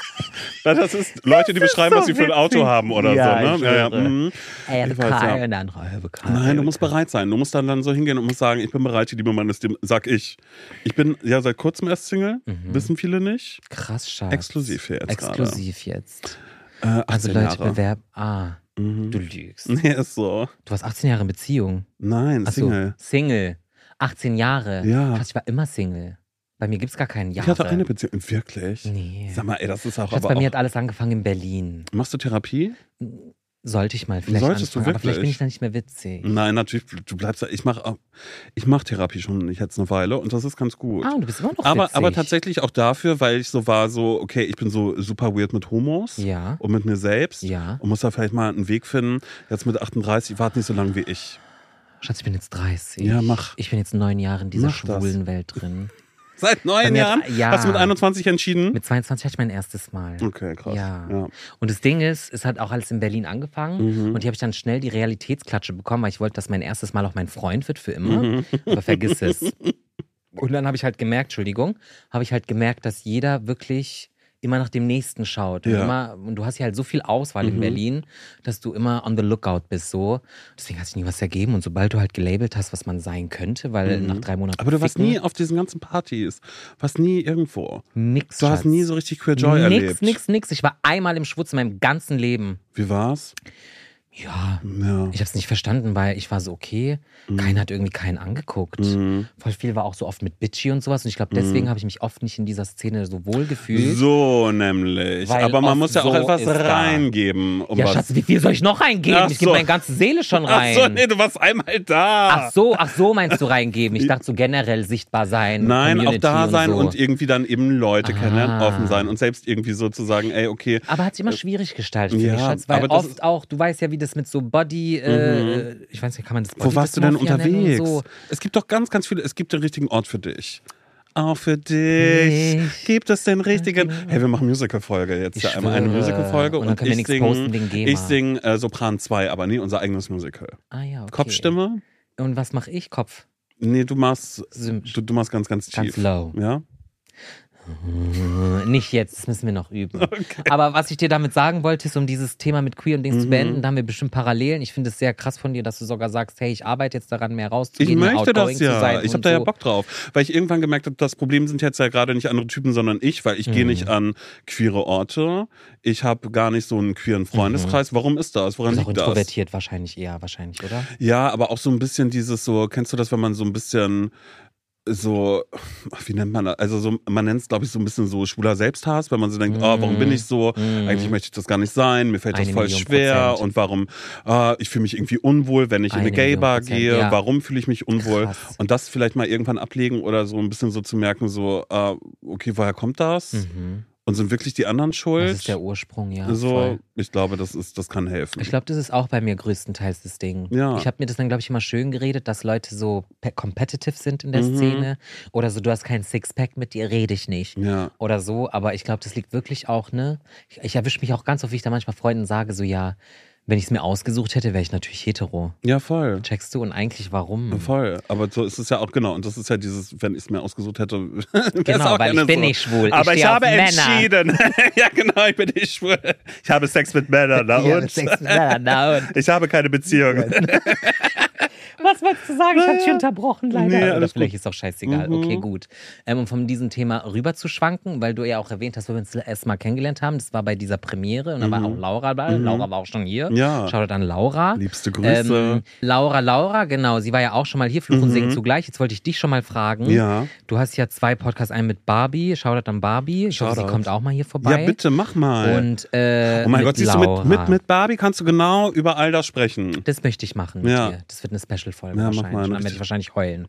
Das ist Leute, die Das ist beschreiben, so was sie für ein Auto witzig. haben oder Ja, so. ich Ne? Ja, ja. schwöre. Mhm. I have Ich a weiß, car ja. und dann I have a car. Nein, du musst bereit sein. Du musst dann, dann so hingehen und musst sagen, ich bin bereit, die Liebe meines Lebens, sag ich. Ich bin ja seit kurzem erst Single, wissen viele nicht. Krass, Schatz. Exklusiv hier jetzt Exklusiv jetzt. Äh, Also achtzehn Leute, Jahre. bewerben. Ah, Mhm. du lügst. Nee, ist so. Du warst achtzehn Jahre in Beziehung. Nein, Ach so, Single. Single. achtzehn Jahre. Ja. Schatz, ich war immer Single. Bei mir gibt es gar keinen Jahre. Ich hatte eine Beziehung. Wirklich? Nee. Sag mal, ey, das ist auch Schatz, aber bei mir auch... hat alles angefangen in Berlin. Machst du Therapie? Sollte ich mal vielleicht Solltest du anfangen, aber vielleicht bin wirklich? ich dann nicht mehr witzig. Nein, natürlich, du bleibst da. Ich mache ich mach Therapie schon jetzt eine Weile und das ist ganz gut. Ah, und du bist immer noch aber, witzig. aber tatsächlich auch dafür, weil ich so war, so, okay, ich bin so super weird mit Homos Ja. und mit mir selbst Ja. und muss da vielleicht mal einen Weg finden. Jetzt mit achtunddreißig, warte nicht so lange wie ich. Schatz, ich bin jetzt dreißig. Ja, mach. Ich bin jetzt neun Jahre in dieser Mach das. schwulen Welt drin. Seit Bei neun mir Jahren? hat- ja. Hast du mit einundzwanzig entschieden? Mit zweiundzwanzig hatte ich mein erstes Mal. Okay, krass. Ja. Ja. Und das Ding ist, es hat auch alles in Berlin angefangen Mhm. und hier habe ich dann schnell die Realitätsklatsche bekommen, weil ich wollte, dass mein erstes Mal auch mein Freund wird für immer. Mhm. Aber vergiss es. Und dann habe ich halt gemerkt, Entschuldigung, habe ich halt gemerkt, dass jeder wirklich immer nach dem Nächsten schaut. Und, Ja. immer, und du hast hier halt so viel Auswahl in Mhm. Berlin, dass du immer on the lookout bist. So. Deswegen hat sich nie was ergeben. Und sobald du halt gelabelt hast, was man sein könnte, weil Mhm. nach drei Monaten Aber du warst ficken, nie auf diesen ganzen Partys. Warst nie irgendwo. nix, Du hast Schatz. nie so richtig Queer Joy nix, erlebt. Nix, nix. Ich war einmal im Schwutz in meinem ganzen Leben. Wie war's? Ja, Ja. ich habe es nicht verstanden, weil ich war so, okay, keiner hat irgendwie keinen angeguckt. Mhm. Voll viel war auch so oft mit Bitchy und sowas. Und ich glaube, deswegen habe ich mich oft nicht in dieser Szene so wohl gefühlt. So nämlich. Weil Aber man oft muss ja auch so etwas ist da. reingeben. Um Ja, was. Schatz, wie viel soll ich noch reingeben? Ach Ich gebe so. meine ganze Seele schon rein. Ach so, nee, du warst einmal da. Ach so, ach so meinst du reingeben. Ich dachte so generell sichtbar sein. Nein, auch Community da sein und, und, so. irgendwie dann eben Leute Ah. kennenlernen, offen sein und selbst irgendwie so zu sagen, ey, okay. Aber hat sich immer schwierig gestaltet, finde ja, ich, Schatz. Weil aber das oft ist- auch, du weißt ja, wie das mit so Body, äh, ich weiß nicht, kann man das Body Wo warst du denn Dysmorphia nennen unterwegs? und so? Es gibt doch ganz, ganz viele, es gibt den richtigen Ort für dich. Auch für dich Ich- gibt es den richtigen. Hey, wir machen Musical-Folge jetzt. Ich Ja, einmal eine schwöre. Musical-Folge Und und, dann können wir ich nichts sing, posten wegen GEMA. ich sing äh, Sopran zwei, aber nie unser eigenes Musical. Ah ja, okay. Kopfstimme? Und was mache ich? Kopf. Nee, du machst, Sim- du, du machst ganz, ganz tief. Ganz low. Ja? Nicht jetzt, das müssen wir noch üben. Okay. Aber was ich dir damit sagen wollte, ist, um dieses Thema mit Queer und Dings mhm. zu beenden, da haben wir bestimmt Parallelen. Ich finde es sehr krass von dir, dass du sogar sagst, hey, ich arbeite jetzt daran, mehr rauszugehen, ich mehr möchte outgoing das ja. zu sein. Ich habe da ja Bock drauf. Weil ich irgendwann gemerkt habe, das Problem sind jetzt ja gerade nicht andere Typen, sondern ich, weil ich mhm. gehe nicht an queere Orte. Ich habe gar nicht so einen queeren Freundeskreis. Mhm. Warum ist das? Woran liegt das? Ist auch introvertiert wahrscheinlich eher, wahrscheinlich, oder? Ja, aber auch so ein bisschen dieses so, kennst du das, wenn man so ein bisschen so, wie nennt man das? Also so, man nennt es, glaube ich, so ein bisschen so schwuler Selbsthass, wenn man so denkt, mm. oh, warum bin ich so? Mm. Eigentlich möchte ich das gar nicht sein, mir fällt das Eine voll Million schwer Prozent. Und warum, oh, ich fühle mich irgendwie unwohl, wenn ich Eine in eine Gay-Bar gehe, ja. Warum fühle ich mich unwohl? Krass. Und das vielleicht mal irgendwann ablegen oder so ein bisschen so zu merken, so, uh, okay, woher kommt das? Mhm. Und sind wirklich die anderen schuld? Das ist der Ursprung, ja. So, voll. Ich glaube, das ist, das kann helfen. Ich glaube, das ist auch bei mir größtenteils das Ding. Ja. Ich habe mir das dann, glaube ich, immer schön geredet, dass Leute so competitive sind in der Mhm. Szene. Oder so, du hast keinen Sixpack, mit dir rede ich nicht. Ja. Oder so. Aber ich glaube, das liegt wirklich auch, ne? Ich, ich erwische mich auch ganz oft, wie ich da manchmal Freunden sage, so, ja, wenn ich es mir ausgesucht hätte, wäre ich natürlich hetero. Ja, voll. Checkst du? Und eigentlich warum? Ja, voll. Aber so ist es ja auch, genau. Und das ist ja dieses, wenn ich es mir ausgesucht hätte, genau, auch weil ich bin so. nicht schwul. Aber ich, ich habe Männer. entschieden. Ja, genau, ich bin nicht schwul. Ich habe Sex mit Männern, na Ich habe und? Sex mit Männern, na und? Ich habe keine Beziehung. Was wolltest du sagen? Ich habe dich unterbrochen, leider. Nee, Oder alles vielleicht gut. ist auch scheißegal. Mhm. Okay, gut. Ähm, um von diesem Thema rüber zu schwanken, weil du ja auch erwähnt hast, wo wir uns das erste Mal kennengelernt haben, das war bei dieser Premiere und da war auch Laura dabei. Mhm. Laura war auch schon hier. Ja. Shoutout an Laura. Liebste Grüße. Ähm, Laura, Laura, genau. Sie war ja auch schon mal hier, Fluch und Singen zugleich. Jetzt wollte ich dich schon mal fragen. Ja. Du hast ja zwei Podcasts, einen mit Barbie. Shoutout an Barbie. Ich hoffe, sie Shoutout. kommt auch mal hier vorbei. Ja, bitte, mach mal. Und, äh, oh mein mit Gott, siehst Laura. du, mit, mit, mit Barbie kannst du genau über all das sprechen. Das möchte ich machen mit Ja. dir. Das wird eine Special-Folge Ja, mach wahrscheinlich. mal. Und dann werde ich wahrscheinlich heulen.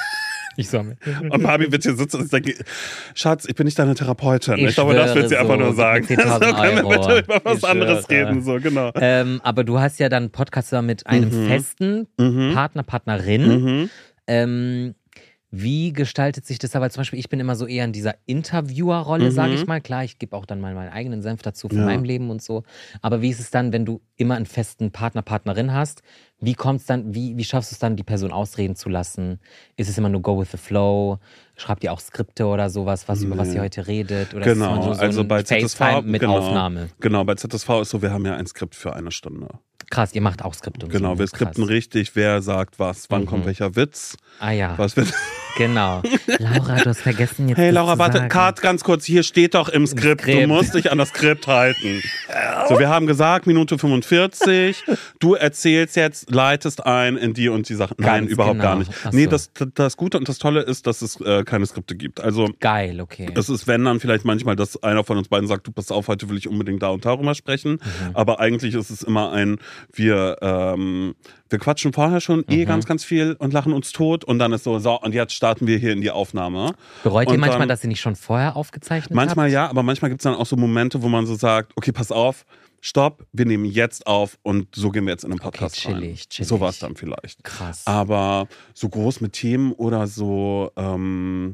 Ich sammle. Und Barbie wird hier sitzen und denke, Schatz, ich bin nicht deine Therapeutin. Ich, Ich ich glaube, das wird sie schwöre einfach so, nur sagen. gib mir zehntausend So können wir Euro. bitte über was Ich anderes schwöre. reden. So, genau. Ähm, aber du hast ja dann einen Podcast mit einem Mhm. festen Mhm. Partner, Partnerin. Mhm. Ähm, wie gestaltet sich das da? Weil zum Beispiel ich bin immer so eher in dieser Interviewer-Rolle, Mhm. sage ich mal. Klar, ich gebe auch dann mal meinen eigenen Senf dazu von Ja. meinem Leben und so. Aber wie ist es dann, wenn du immer einen festen Partner, Partnerin hast? Wie kommt's dann, wie, wie schaffst du es dann, die Person ausreden zu lassen? Ist es immer nur go with the flow? Schreibt ihr auch Skripte oder sowas, was, über was Nee. ihr heute redet? Oder Genau, ist es immer so also ein bei Z S V FaceTime mit genau, Aufnahme? Genau, bei Z S V ist so, wir haben ja ein Skript für eine Stunde. Krass, ihr macht auch Skripte und Genau, so. wir Krass. skripten richtig, wer sagt was, wann Mhm. kommt welcher Witz, Ah ja, was wird. genau. Laura, du hast vergessen jetzt Hey das Laura, zu warte, sagen. Kat, ganz kurz, hier steht doch im Skript, du Skript. musst dich an das Skript halten. So, wir haben gesagt, Minute fünfundvierzig, du erzählst jetzt, leitest ein in die und die Sachen. Nein, Ganz überhaupt genau. gar nicht. Ach Nee, so. das, das Gute und das Tolle ist, dass es äh, keine Skripte gibt. Also Geil, okay. es ist, wenn dann vielleicht manchmal, dass einer von uns beiden sagt, du pass auf, heute will ich unbedingt da und darüber sprechen. Mhm. Aber eigentlich ist es immer ein, wir, ähm, wir quatschen vorher schon eh Mhm. ganz, ganz viel und lachen uns tot und dann ist so, so, und jetzt starten wir hier in die Aufnahme. Bereut ihr und manchmal, dann- dass ihr nicht schon vorher aufgezeichnet Manchmal habt? ja, aber manchmal gibt es dann auch so Momente, wo man so sagt, okay, pass auf, stopp, wir nehmen jetzt auf und so gehen wir jetzt in den Podcast Okay, chillig, rein. chillig. So war es dann vielleicht. Krass. Aber so groß mit Themen oder so, ähm,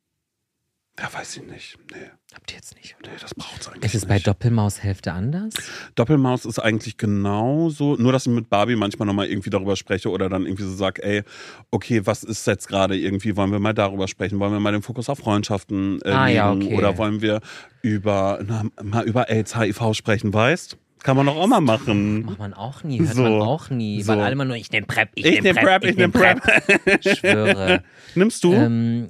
ja, weiß ich nicht. Nee, Habt ihr jetzt nicht, nee, oder? das braucht's eigentlich Ist es bei nicht. Doppelmaushälfte anders? Doppelmaus ist eigentlich genauso, nur dass ich mit Barbie manchmal nochmal irgendwie darüber spreche oder dann irgendwie so sag, ey, okay, was ist jetzt gerade irgendwie, wollen wir mal darüber sprechen, wollen wir mal den Fokus auf Freundschaften äh, Ah, legen ja, okay. oder wollen wir über, na, mal über AIDS, H I V sprechen, weißt? Kann man doch auch mal machen. Macht man auch nie, hört So. man auch nie. So. Weil alle immer nur, ich nehm Prep, ich, Ich nehm nehm Prep, ich nehm Prep. Ich schwöre. Nimmst du? ähm,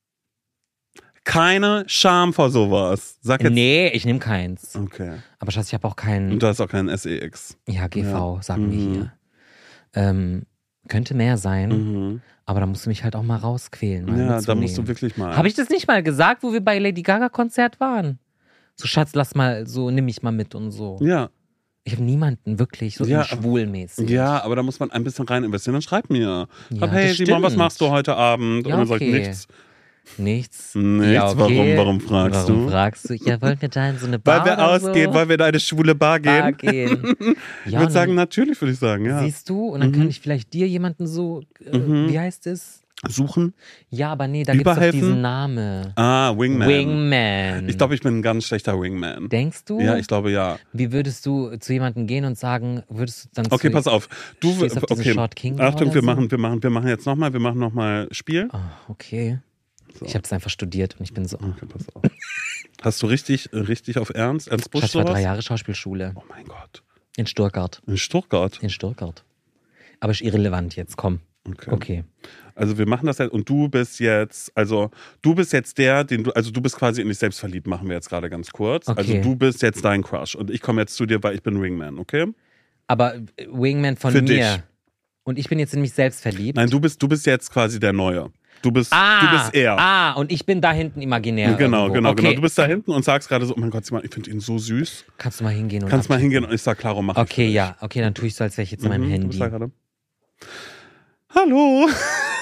Keine Scham vor sowas. Sag jetzt. nee, ich nehme keins. Okay. Aber Schatz, ich habe auch keinen, Und du hast auch keinen S E X. ja, G V, Ja. sagen wir Mhm. hier. Ähm, könnte mehr sein, Mhm. aber da musst du mich halt auch mal rausquälen. Mal Ja, da musst du mitzunehmen. wirklich mal. Habe ich das nicht mal gesagt, wo wir bei Lady Gaga Konzert waren? So, Schatz, lass mal, so, nimm mich mal mit und so. Ja. Ich habe niemanden wirklich so Ja. schwulmäßig. Ja, aber da muss man ein bisschen rein investieren. Dann schreib mir. Ja, Schreib, hey das Simon, was stimmt. machst du heute Abend? Ja, Und dann sag ich okay. nichts. Nichts? Nichts? Ja, okay. Warum? Warum fragst Warum du? fragst du? Ja, wollen wir da in so eine Bar Weil wir oder ausgehen, so? weil wir in eine schwule Bar gehen. Bar gehen. Ich Ja, würde und sagen, dann natürlich würde ich sagen, ja. siehst du, und dann Mhm. kann ich vielleicht dir jemanden so, äh, Mhm. wie heißt es? Suchen? Ja, aber nee, da gibt es doch Überhelfen? diesen Namen. Ah, Wingman. Wingman. Ich glaube, ich bin ein ganz schlechter Wingman. Denkst du? Ja, ich glaube ja. Wie würdest du zu jemandem gehen und sagen, würdest du dann Okay, zu... pass auf. Du, Stehst auf diese okay. Short King Achtung, oder wir so? machen, wir machen, wir machen jetzt nochmal, wir machen nochmal Spiel. Oh, okay. So. Ich habe das einfach studiert und ich bin so. Okay, pass auf. Hast du richtig, richtig auf Ernst? Ernst Busch Schatz, war sowas? drei Jahre Schauspielschule. Oh mein Gott. In Stuttgart. In Stuttgart? In Stuttgart. Aber ist irrelevant jetzt, komm. Okay. Okay. Also wir machen das jetzt und du bist jetzt, also du bist jetzt der, den du, also du bist quasi in dich selbst verliebt, machen wir jetzt gerade ganz kurz. Okay. Also du bist jetzt dein Crush und ich komme jetzt zu dir, weil ich bin Wingman, okay? Aber äh, Wingman von Für mir. dich. Und ich bin jetzt in mich selbst verliebt. Nein, du bist, du bist jetzt quasi der Neue. Du bist, ah, du bist er. Ah, und ich bin da hinten imaginär. Genau, irgendwo. genau, okay. genau. Du bist da hinten und sagst gerade so, oh mein Gott, Simon, ich finde ihn so süß. Kannst du mal hingehen und Kannst mal abchecken? hingehen und ich sag, Claro, mach ich Okay, für dich. ja. Okay, dann tue ich so, als wäre ich jetzt in meinem Mhm, du Handy. bist da gerade. Hallo.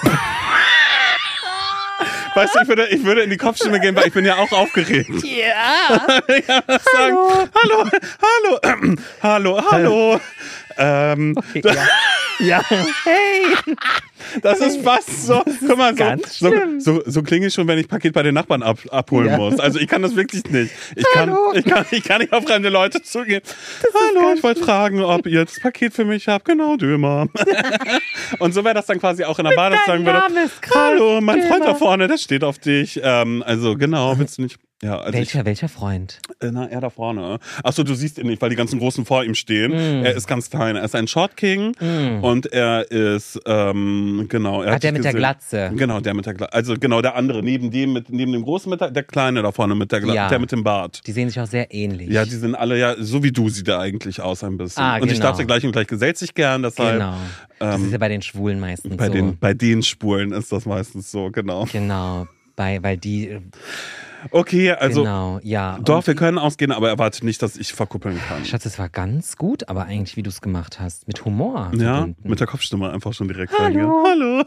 Weißt du, ich würde, ich würde in die Kopfstimme gehen, weil ich bin ja auch aufgeregt. Ja. Ja, sagen, hallo, hallo, hallo, hallo. Ähm, Okay, ja. Ja. Hey. das ist fast so, guck mal, so, ganz so, schlimm. so, so klinge ich schon, wenn ich Paket bei den Nachbarn ab, abholen Ja. muss. Also ich kann das wirklich nicht. Ich kann, Hallo. ich kann, ich kann nicht auf fremde Leute zugehen. Hallo, ich wollte fragen, ob ihr das Paket für mich habt. Genau, Dömer. Und so wäre das dann quasi auch in der Bar, dass ich sagen würde, Name ist krass, hallo, mein Freund Dömer. da vorne, der steht auf dich. Ähm, also genau, willst du nicht... Ja, also Welcher, welcher Freund? ich, äh, na, er da vorne. Achso, du siehst ihn nicht, weil die ganzen Großen vor ihm stehen. Mm. Er ist ganz klein. Er ist ein Short King und er ist, ähm, genau. Er Ah, hat der dich mit der gesehen. Glatze. Genau, der mit der Glatze. Also genau, der andere. Neben dem, mit, neben dem Großen, mit der, der Kleine da vorne mit der Glatze. Ja. Der mit dem Bart. Die sehen sich auch sehr ähnlich. Ja, die sind alle ja, so wie du sieht er eigentlich aus ein bisschen. Ah, und ich genau. dachte gleich und gleich gesellt sich gern, deshalb. Genau. Das ähm, ist ja bei den Schwulen meistens Bei so. den, bei den Spulen ist das meistens so, genau. Genau. Bei, weil die. Okay, also. Genau, ja. Doch, Und- wir können ausgehen, aber erwarte nicht, dass ich verkuppeln kann. Schatz, es war ganz gut, aber eigentlich, wie du es gemacht hast. Mit Humor. Ja, verbunden. mit der Kopfstimme einfach schon direkt Hallo. reingehen. Hallo.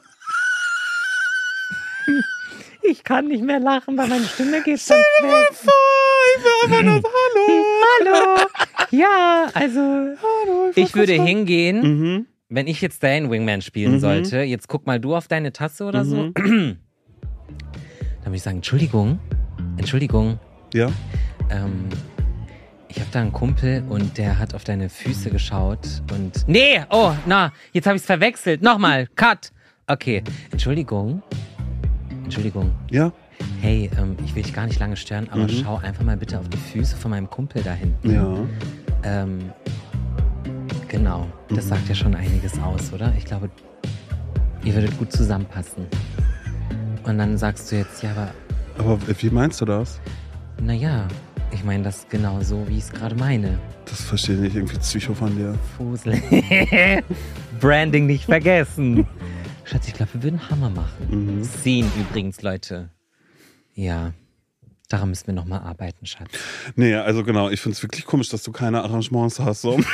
Ich kann nicht mehr lachen, weil meine Stimme geht sonst weg. Ich will einfach das Hallo. Hallo. Ja, also. Hallo, Ich würde hingehen, Mhm. wenn ich jetzt deinen Wingman spielen Mhm. sollte. Jetzt guck mal du auf deine Tasse oder so. Mhm. Dann würde ich sagen, Entschuldigung. Entschuldigung. Ja. Ähm, ich habe da einen Kumpel und der hat auf deine Füße geschaut und... Nee, oh, na, jetzt habe ich es verwechselt. Nochmal, cut. Okay, Entschuldigung. Entschuldigung. Ja. Hey, ähm, ich will dich gar nicht lange stören, aber Mhm. schau einfach mal bitte auf die Füße von meinem Kumpel da hinten. Ja. Ähm, genau, das Mhm. sagt ja schon einiges aus, oder? Ich glaube, ihr würdet gut zusammenpassen. Und dann sagst du jetzt, ja, aber Aber wie meinst du das? naja, ich meine das genau so, wie ich es gerade meine. Das verstehe ich nicht. Irgendwie Psycho von dir. Fusel. Branding nicht vergessen. Schatz, ich glaube, wir würden Hammer machen. Mhm. Scene übrigens, Leute. Ja, daran müssen wir nochmal arbeiten, Schatz. Nee, also genau. Ich finde es wirklich komisch, dass du keine Arrangements hast. So.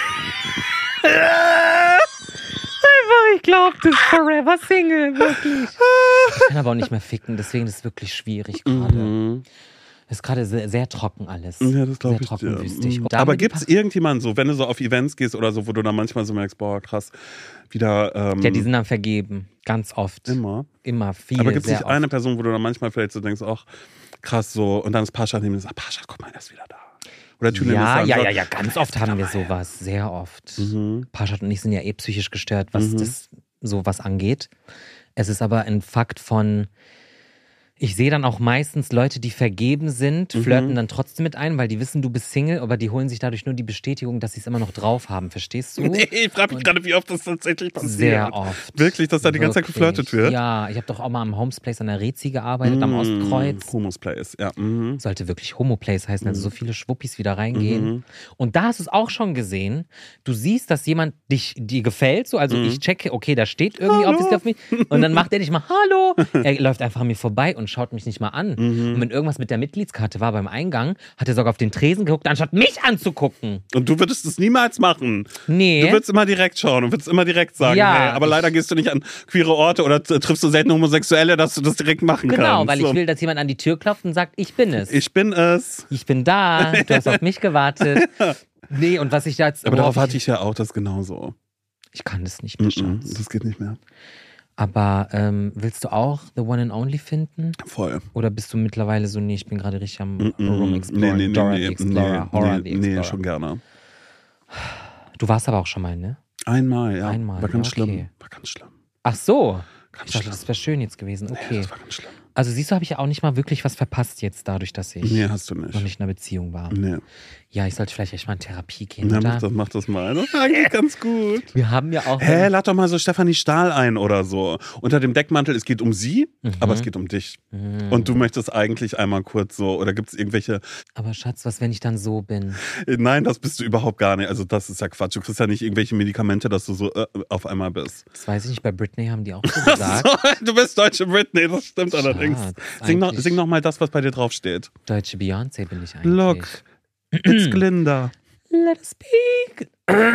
Ich glaube, du bist forever Single, wirklich. Ich kann aber auch nicht mehr ficken, deswegen ist es wirklich schwierig gerade. Mhm. Ist gerade sehr, sehr trocken alles. Ja, das glaube Sehr ich dir. trockenwüstig. Mhm. Und da haben Aber wir die gibt es irgendjemanden so, wenn du so auf Events gehst oder so, wo du dann manchmal so merkst, boah, krass, wieder... Ähm, Ja, die sind dann vergeben. Ganz oft. immer. Immer viel. Aber gibt es sehr nicht oft. eine Person, wo du dann manchmal vielleicht so denkst, ach, krass, so, und dann ist Pascha neben dir und sagt, Pascha, guck mal, er ist wieder da. Oder Tüne Ja, ist ja, dann ja, so, ja, ganz oft haben wir sowas. Sehr oft. Mhm. Paschat und ich sind ja eh psychisch gestört, was Mhm. das sowas angeht. Es ist aber ein Fakt von, ich sehe dann auch meistens Leute, die vergeben sind, Mhm. flirten dann trotzdem mit ein, weil die wissen, du bist Single, aber die holen sich dadurch nur die Bestätigung, dass sie es immer noch drauf haben. Verstehst du? Nee, ich frage mich gerade, wie oft das tatsächlich passiert. Sehr oft. Wirklich, dass da die ganze Zeit Wirklich. geflirtet wird? Ja, ich habe doch auch mal am Homesplace an der Rezi gearbeitet, am Ostkreuz. Humus Place, ja. Mhm. Sollte wirklich Homo-Place heißen, also so viele Schwuppis wieder reingehen. Mhm. Und da hast du es auch schon gesehen. Du siehst, dass jemand dich, dir gefällt, so, also Mhm. ich checke, okay, da steht irgendwie obviously auf mich. Und dann macht er nicht mal Hallo. Er läuft einfach an mir vorbei und schaut mich nicht mal an. Mhm. Und wenn irgendwas mit der Mitgliedskarte war beim Eingang, hat er sogar auf den Tresen geguckt, anstatt mich anzugucken. Und du würdest es niemals machen. Nee. Du würdest immer direkt schauen und würdest immer direkt sagen, Ja, hey, aber ich- leider gehst du nicht an queere Orte oder t- triffst du selten Homosexuelle, dass du das direkt machen kannst. Genau, weil ich So. will, dass jemand an die Tür klopft und sagt, ich bin es. Ich bin es. Ich bin da, du hast auf mich gewartet. Nee, und was ich da jetzt... Aber darauf worauf hatte ich ja auch das genauso. Ich kann das nicht mehr, Mhm, Schatz. das geht nicht mehr. Aber ähm, willst du auch The One and Only finden? Voll. Oder bist du mittlerweile so, nee, ich bin gerade richtig am Mhm. Room Explorer, Nee, nee, Dora nee, the nee, Explorer, nee, Horror nee, the Explorer. nee, schon gerne. Du warst aber auch schon mal, ne? Einmal, ja. Einmal, War ganz okay. schlimm. War ganz schlimm. Ach so. Ganz Ich dachte, schlimm. das wäre schön jetzt gewesen. Nee, Okay. das war ganz schlimm. Also siehst du, habe ich ja auch nicht mal wirklich was verpasst jetzt dadurch, dass ich Nee, hast du nicht. noch nicht in einer Beziehung war. Nee. Ja, ich sollte vielleicht echt mal in Therapie gehen, Na, oder? mach, das, mach das mal. Das ist eigentlich ganz gut. Wir haben ja auch... Hä, lad doch mal so Stefanie Stahl ein oder so. Unter dem Deckmantel, es geht um sie, Mhm. aber es geht um dich. Und du möchtest eigentlich einmal kurz so, oder gibt es irgendwelche, Aber Schatz, was, wenn ich dann so bin? nein, das bist du überhaupt gar nicht. Also das ist ja Quatsch. Du kriegst ja nicht irgendwelche Medikamente, dass du so äh, auf einmal bist. Das weiß ich nicht, bei Britney haben die auch so gesagt. Du bist deutsche Britney, das stimmt Schatz, allerdings. Sing noch, eigentlich- sing noch mal das, was bei dir draufsteht. Deutsche Beyoncé bin ich eigentlich. Look, it's Glinda. Let us speak.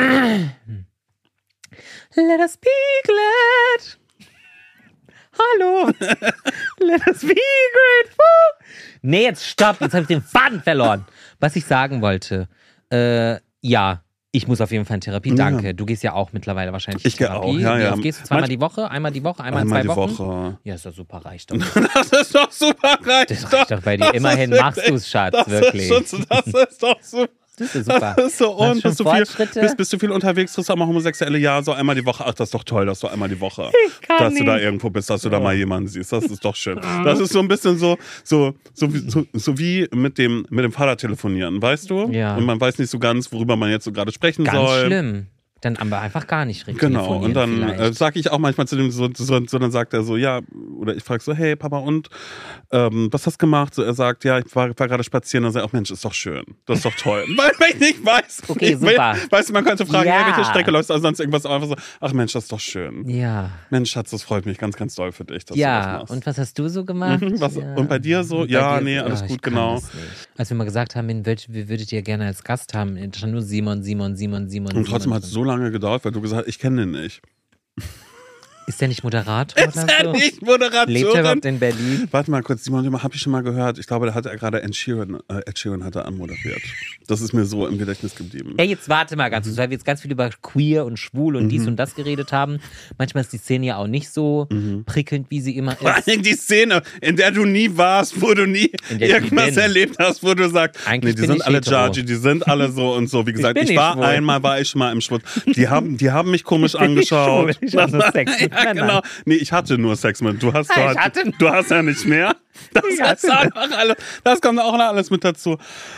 Let us speak, let. Hallo. Let us be grateful. Nee, jetzt stopp. Jetzt habe ich den Faden verloren. Was ich sagen wollte. Äh, ja, ich muss auf jeden Fall in Therapie. Ja. Danke. Du gehst ja auch mittlerweile wahrscheinlich Ich in gehe Therapie. auch, ja, Wie ja. oft gehst du? Zweimal Manch- die Woche? Einmal die Woche? Einmal, Einmal in zwei die Wochen? Woche. Ja, ist doch super, reicht doch. Das ist doch super reich. Das reicht doch bei dir. Das Immerhin ist machst wirklich- du's, Schatz, das wirklich. Ist schon, das ist doch super. Das ist super. Das ist so, Machst und schon bist du, viel, Fortschritte? bist, bist du viel unterwegs, triffst du auch mal Homosexuelle? Ja, so einmal die Woche. Ach, das ist doch toll, dass du einmal die Woche, kann dass du da nicht. irgendwo bist, dass du da mal jemanden siehst. Das ist doch schön. Das ist so ein bisschen so, so, so, wie, so, so wie mit dem, mit dem Vater telefonieren, weißt du? Ja. Und man weiß nicht so ganz, worüber man jetzt so gerade sprechen Ganz soll. schlimm. Dann aber einfach gar nicht richtig Genau, und dann telefonieren äh, vielleicht. sage ich auch manchmal zu dem, so, so, so dann sagt er so, ja, oder ich frage so, hey Papa, und ähm, was hast du gemacht? So, er sagt, ja, ich war, war gerade spazieren, und dann sagt er, ach Mensch, ist doch schön, das ist doch toll. Weil weil ich nicht weiß. Okay, ich will, super. Weißt du, man könnte fragen, Ja. hey, welche Strecke läufst du, also sonst irgendwas, einfach so, ach Mensch, das ist doch schön. Ja. Mensch, Schatz, das freut mich ganz, ganz doll für dich, dass du Ja, das machst. und was hast du so gemacht? Mhm, was- ja. und bei dir so? Und bei Ja, dir nee, so? alles Ja, gut, ich kann genau. das nicht. Als wir mal gesagt haben, wen würdet, wen würdet ihr gerne als Gast haben, da stand nur Simon, Simon, Simon, Simon. Und trotzdem Simon hat es so lange gedauert, weil du gesagt hast, ich kenne den nicht. Ist der nicht Moderator Ist oder er so? nicht Moderatorin? Lebt er überhaupt in Berlin? Warte mal kurz, Simon, habe ich schon mal gehört. Ich glaube, da hat er gerade Ed Sheeran, äh, Ed Sheeran hat er anmoderiert. Das ist mir so im Gedächtnis geblieben. Ey, jetzt warte mal ganz kurz, weil wir jetzt ganz viel über queer und schwul und Mhm. dies und das geredet haben. Manchmal ist die Szene ja auch nicht so Mhm. prickelnd, wie sie immer Vor allen ist. Dingen die Szene, in der du nie warst, wo du nie In der ich nie irgendwas bin. erlebt hast, wo du sagst, Eigentlich nee, die bin sind ich alle hetero. Jargy, die sind alle so und so. Wie gesagt, bin ich, nicht war schwul. einmal, war ich schon mal im Schwutz. Die haben, die haben mich komisch bin nicht angeschaut. schwul, ich hatte nur Sex mit ja, Männern. genau. Nee, ich hatte nur Sex mit. Du hast, du, Ich hast, hatte- du hast ja nicht mehr. Das, Ich hast hatte- auch noch alles, das kommt auch noch alles mit dazu.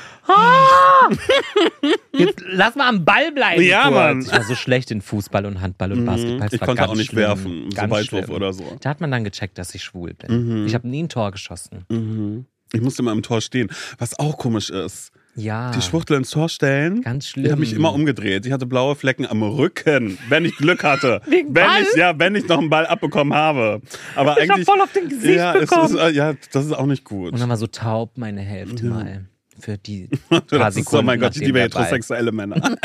Jetzt lass mal am Ball bleiben. Ja, kurz. Mann. Ich war so schlecht in Fußball und Handball und Basketball. Es Ich war konnte ganz auch nicht schlimm. werfen, so Ganz Weitwurf schlimm. oder so. Da hat man dann gecheckt, dass ich schwul bin. Ich habe nie ein Tor geschossen. Ich musste immer im Tor stehen. Was auch komisch ist. Ja. Die Schwuchtel ins Tor stellen. Ganz schlimm. Ich habe mich immer umgedreht. Ich hatte blaue Flecken am Rücken, wenn ich Glück hatte. Wegen wenn Ball? ich, ja, wenn ich noch einen Ball abbekommen habe. Aber Ich hab eigentlich, voll auf den Gesicht ja, es bekommen. ist, äh, ja, das ist auch nicht gut. Und dann war so taub meine Hälfte mal. Für die paar das ist so, Sekunden. mein Gott, ich nachdem liebe der Ball- heterosexuelle Männer.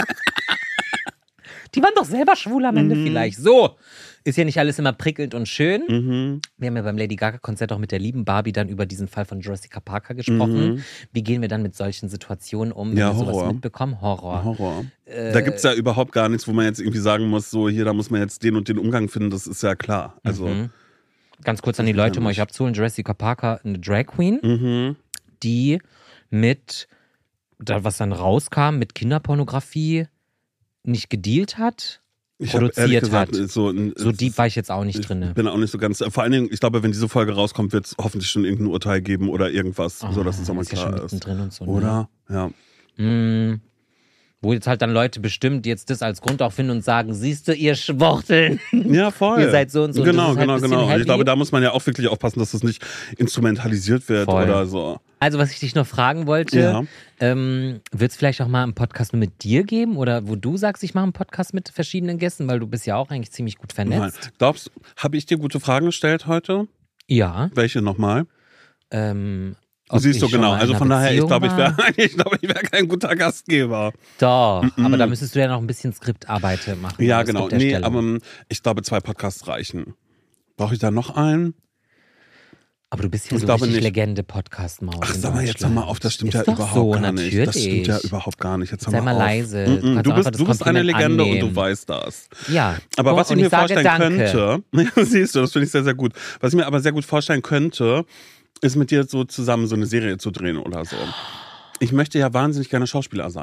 Die waren doch selber schwul am Ende Mhm. vielleicht. So, ist ja nicht alles immer prickelnd und schön. Mhm. Wir haben ja beim Lady Gaga-Konzert auch mit der lieben Barbie dann über diesen Fall von Jessica Parker gesprochen. Wie gehen wir dann mit solchen Situationen um, wenn Mhm. Ja, wir sowas Horror. mitbekommen? Horror. Horror. Äh, da gibt es ja überhaupt gar nichts, wo man jetzt irgendwie sagen muss, so hier, da muss man jetzt den und den Umgang finden. Das ist ja klar. Also, Mhm. Ganz kurz an die Leute, um euch abzuholen. Jessica Parker, eine Drag Queen, mhm. die mit, da was dann rauskam, mit Kinderpornografie nicht gedealt hat, Ich hab ehrlich produziert gesagt, hat. So, ein- So deep war ich jetzt auch nicht Ich drin. bin auch nicht so ganz. Vor allen Dingen, ich glaube, wenn diese Folge rauskommt, wird es hoffentlich schon irgendein Urteil geben oder irgendwas, so dass es auch mal ist ja klar schon ist. mittendrin und so. Ne? Oder? Ja. Mm. Wo jetzt halt dann Leute bestimmt jetzt das als Grund auch finden und sagen, siehst du, ihr Schwuchteln. Ja, voll. Ihr seid so und so. Und Genau, das ist halt genau, ein bisschen genau. Und heavy. ich glaube, da muss man ja auch wirklich aufpassen, dass das nicht instrumentalisiert wird Voll. oder so. Also, was ich dich noch fragen wollte, Ja. ähm, wird es vielleicht auch mal einen Podcast nur mit dir geben? Oder wo du sagst, ich mache einen Podcast mit verschiedenen Gästen, weil du bist ja auch eigentlich ziemlich gut Nein. vernetzt. Glaubst du, habe ich dir gute Fragen gestellt heute? Ja. Welche nochmal? Ähm, ob Siehst ich du, schon genau. mal in Also einer von daher, ich Beziehung glaube, ich war? wäre ich glaube, ich wär kein guter Gastgeber. Doch, aber da müsstest du ja noch ein bisschen Skriptarbeit machen. Ja, oder genau. Nee, Skripterstellung. aber ähm, ich glaube, zwei Podcasts reichen. Brauche ich da noch einen? Aber du bist ja Ich so glaube richtig nicht. Legende-Podcast-Maus. Ach, in sag mal, jetzt hör mal auf, das stimmt Ist ja doch überhaupt so, gar natürlich. nicht. Das stimmt ja überhaupt gar nicht. Jetzt hör Sei mal mal auf. leise. Mm, Du mm. kannst Du auch bist, einfach du das bist eine Kompliment Legende und annehmen. du weißt das. Ja. Aber Oh, was ich und mir ich sage vorstellen danke. könnte, siehst du, das finde ich sehr, sehr gut. Was ich mir aber sehr gut vorstellen könnte, ist mit dir so zusammen so eine Serie zu drehen oder so. Ich möchte ja wahnsinnig gerne Schauspieler sein.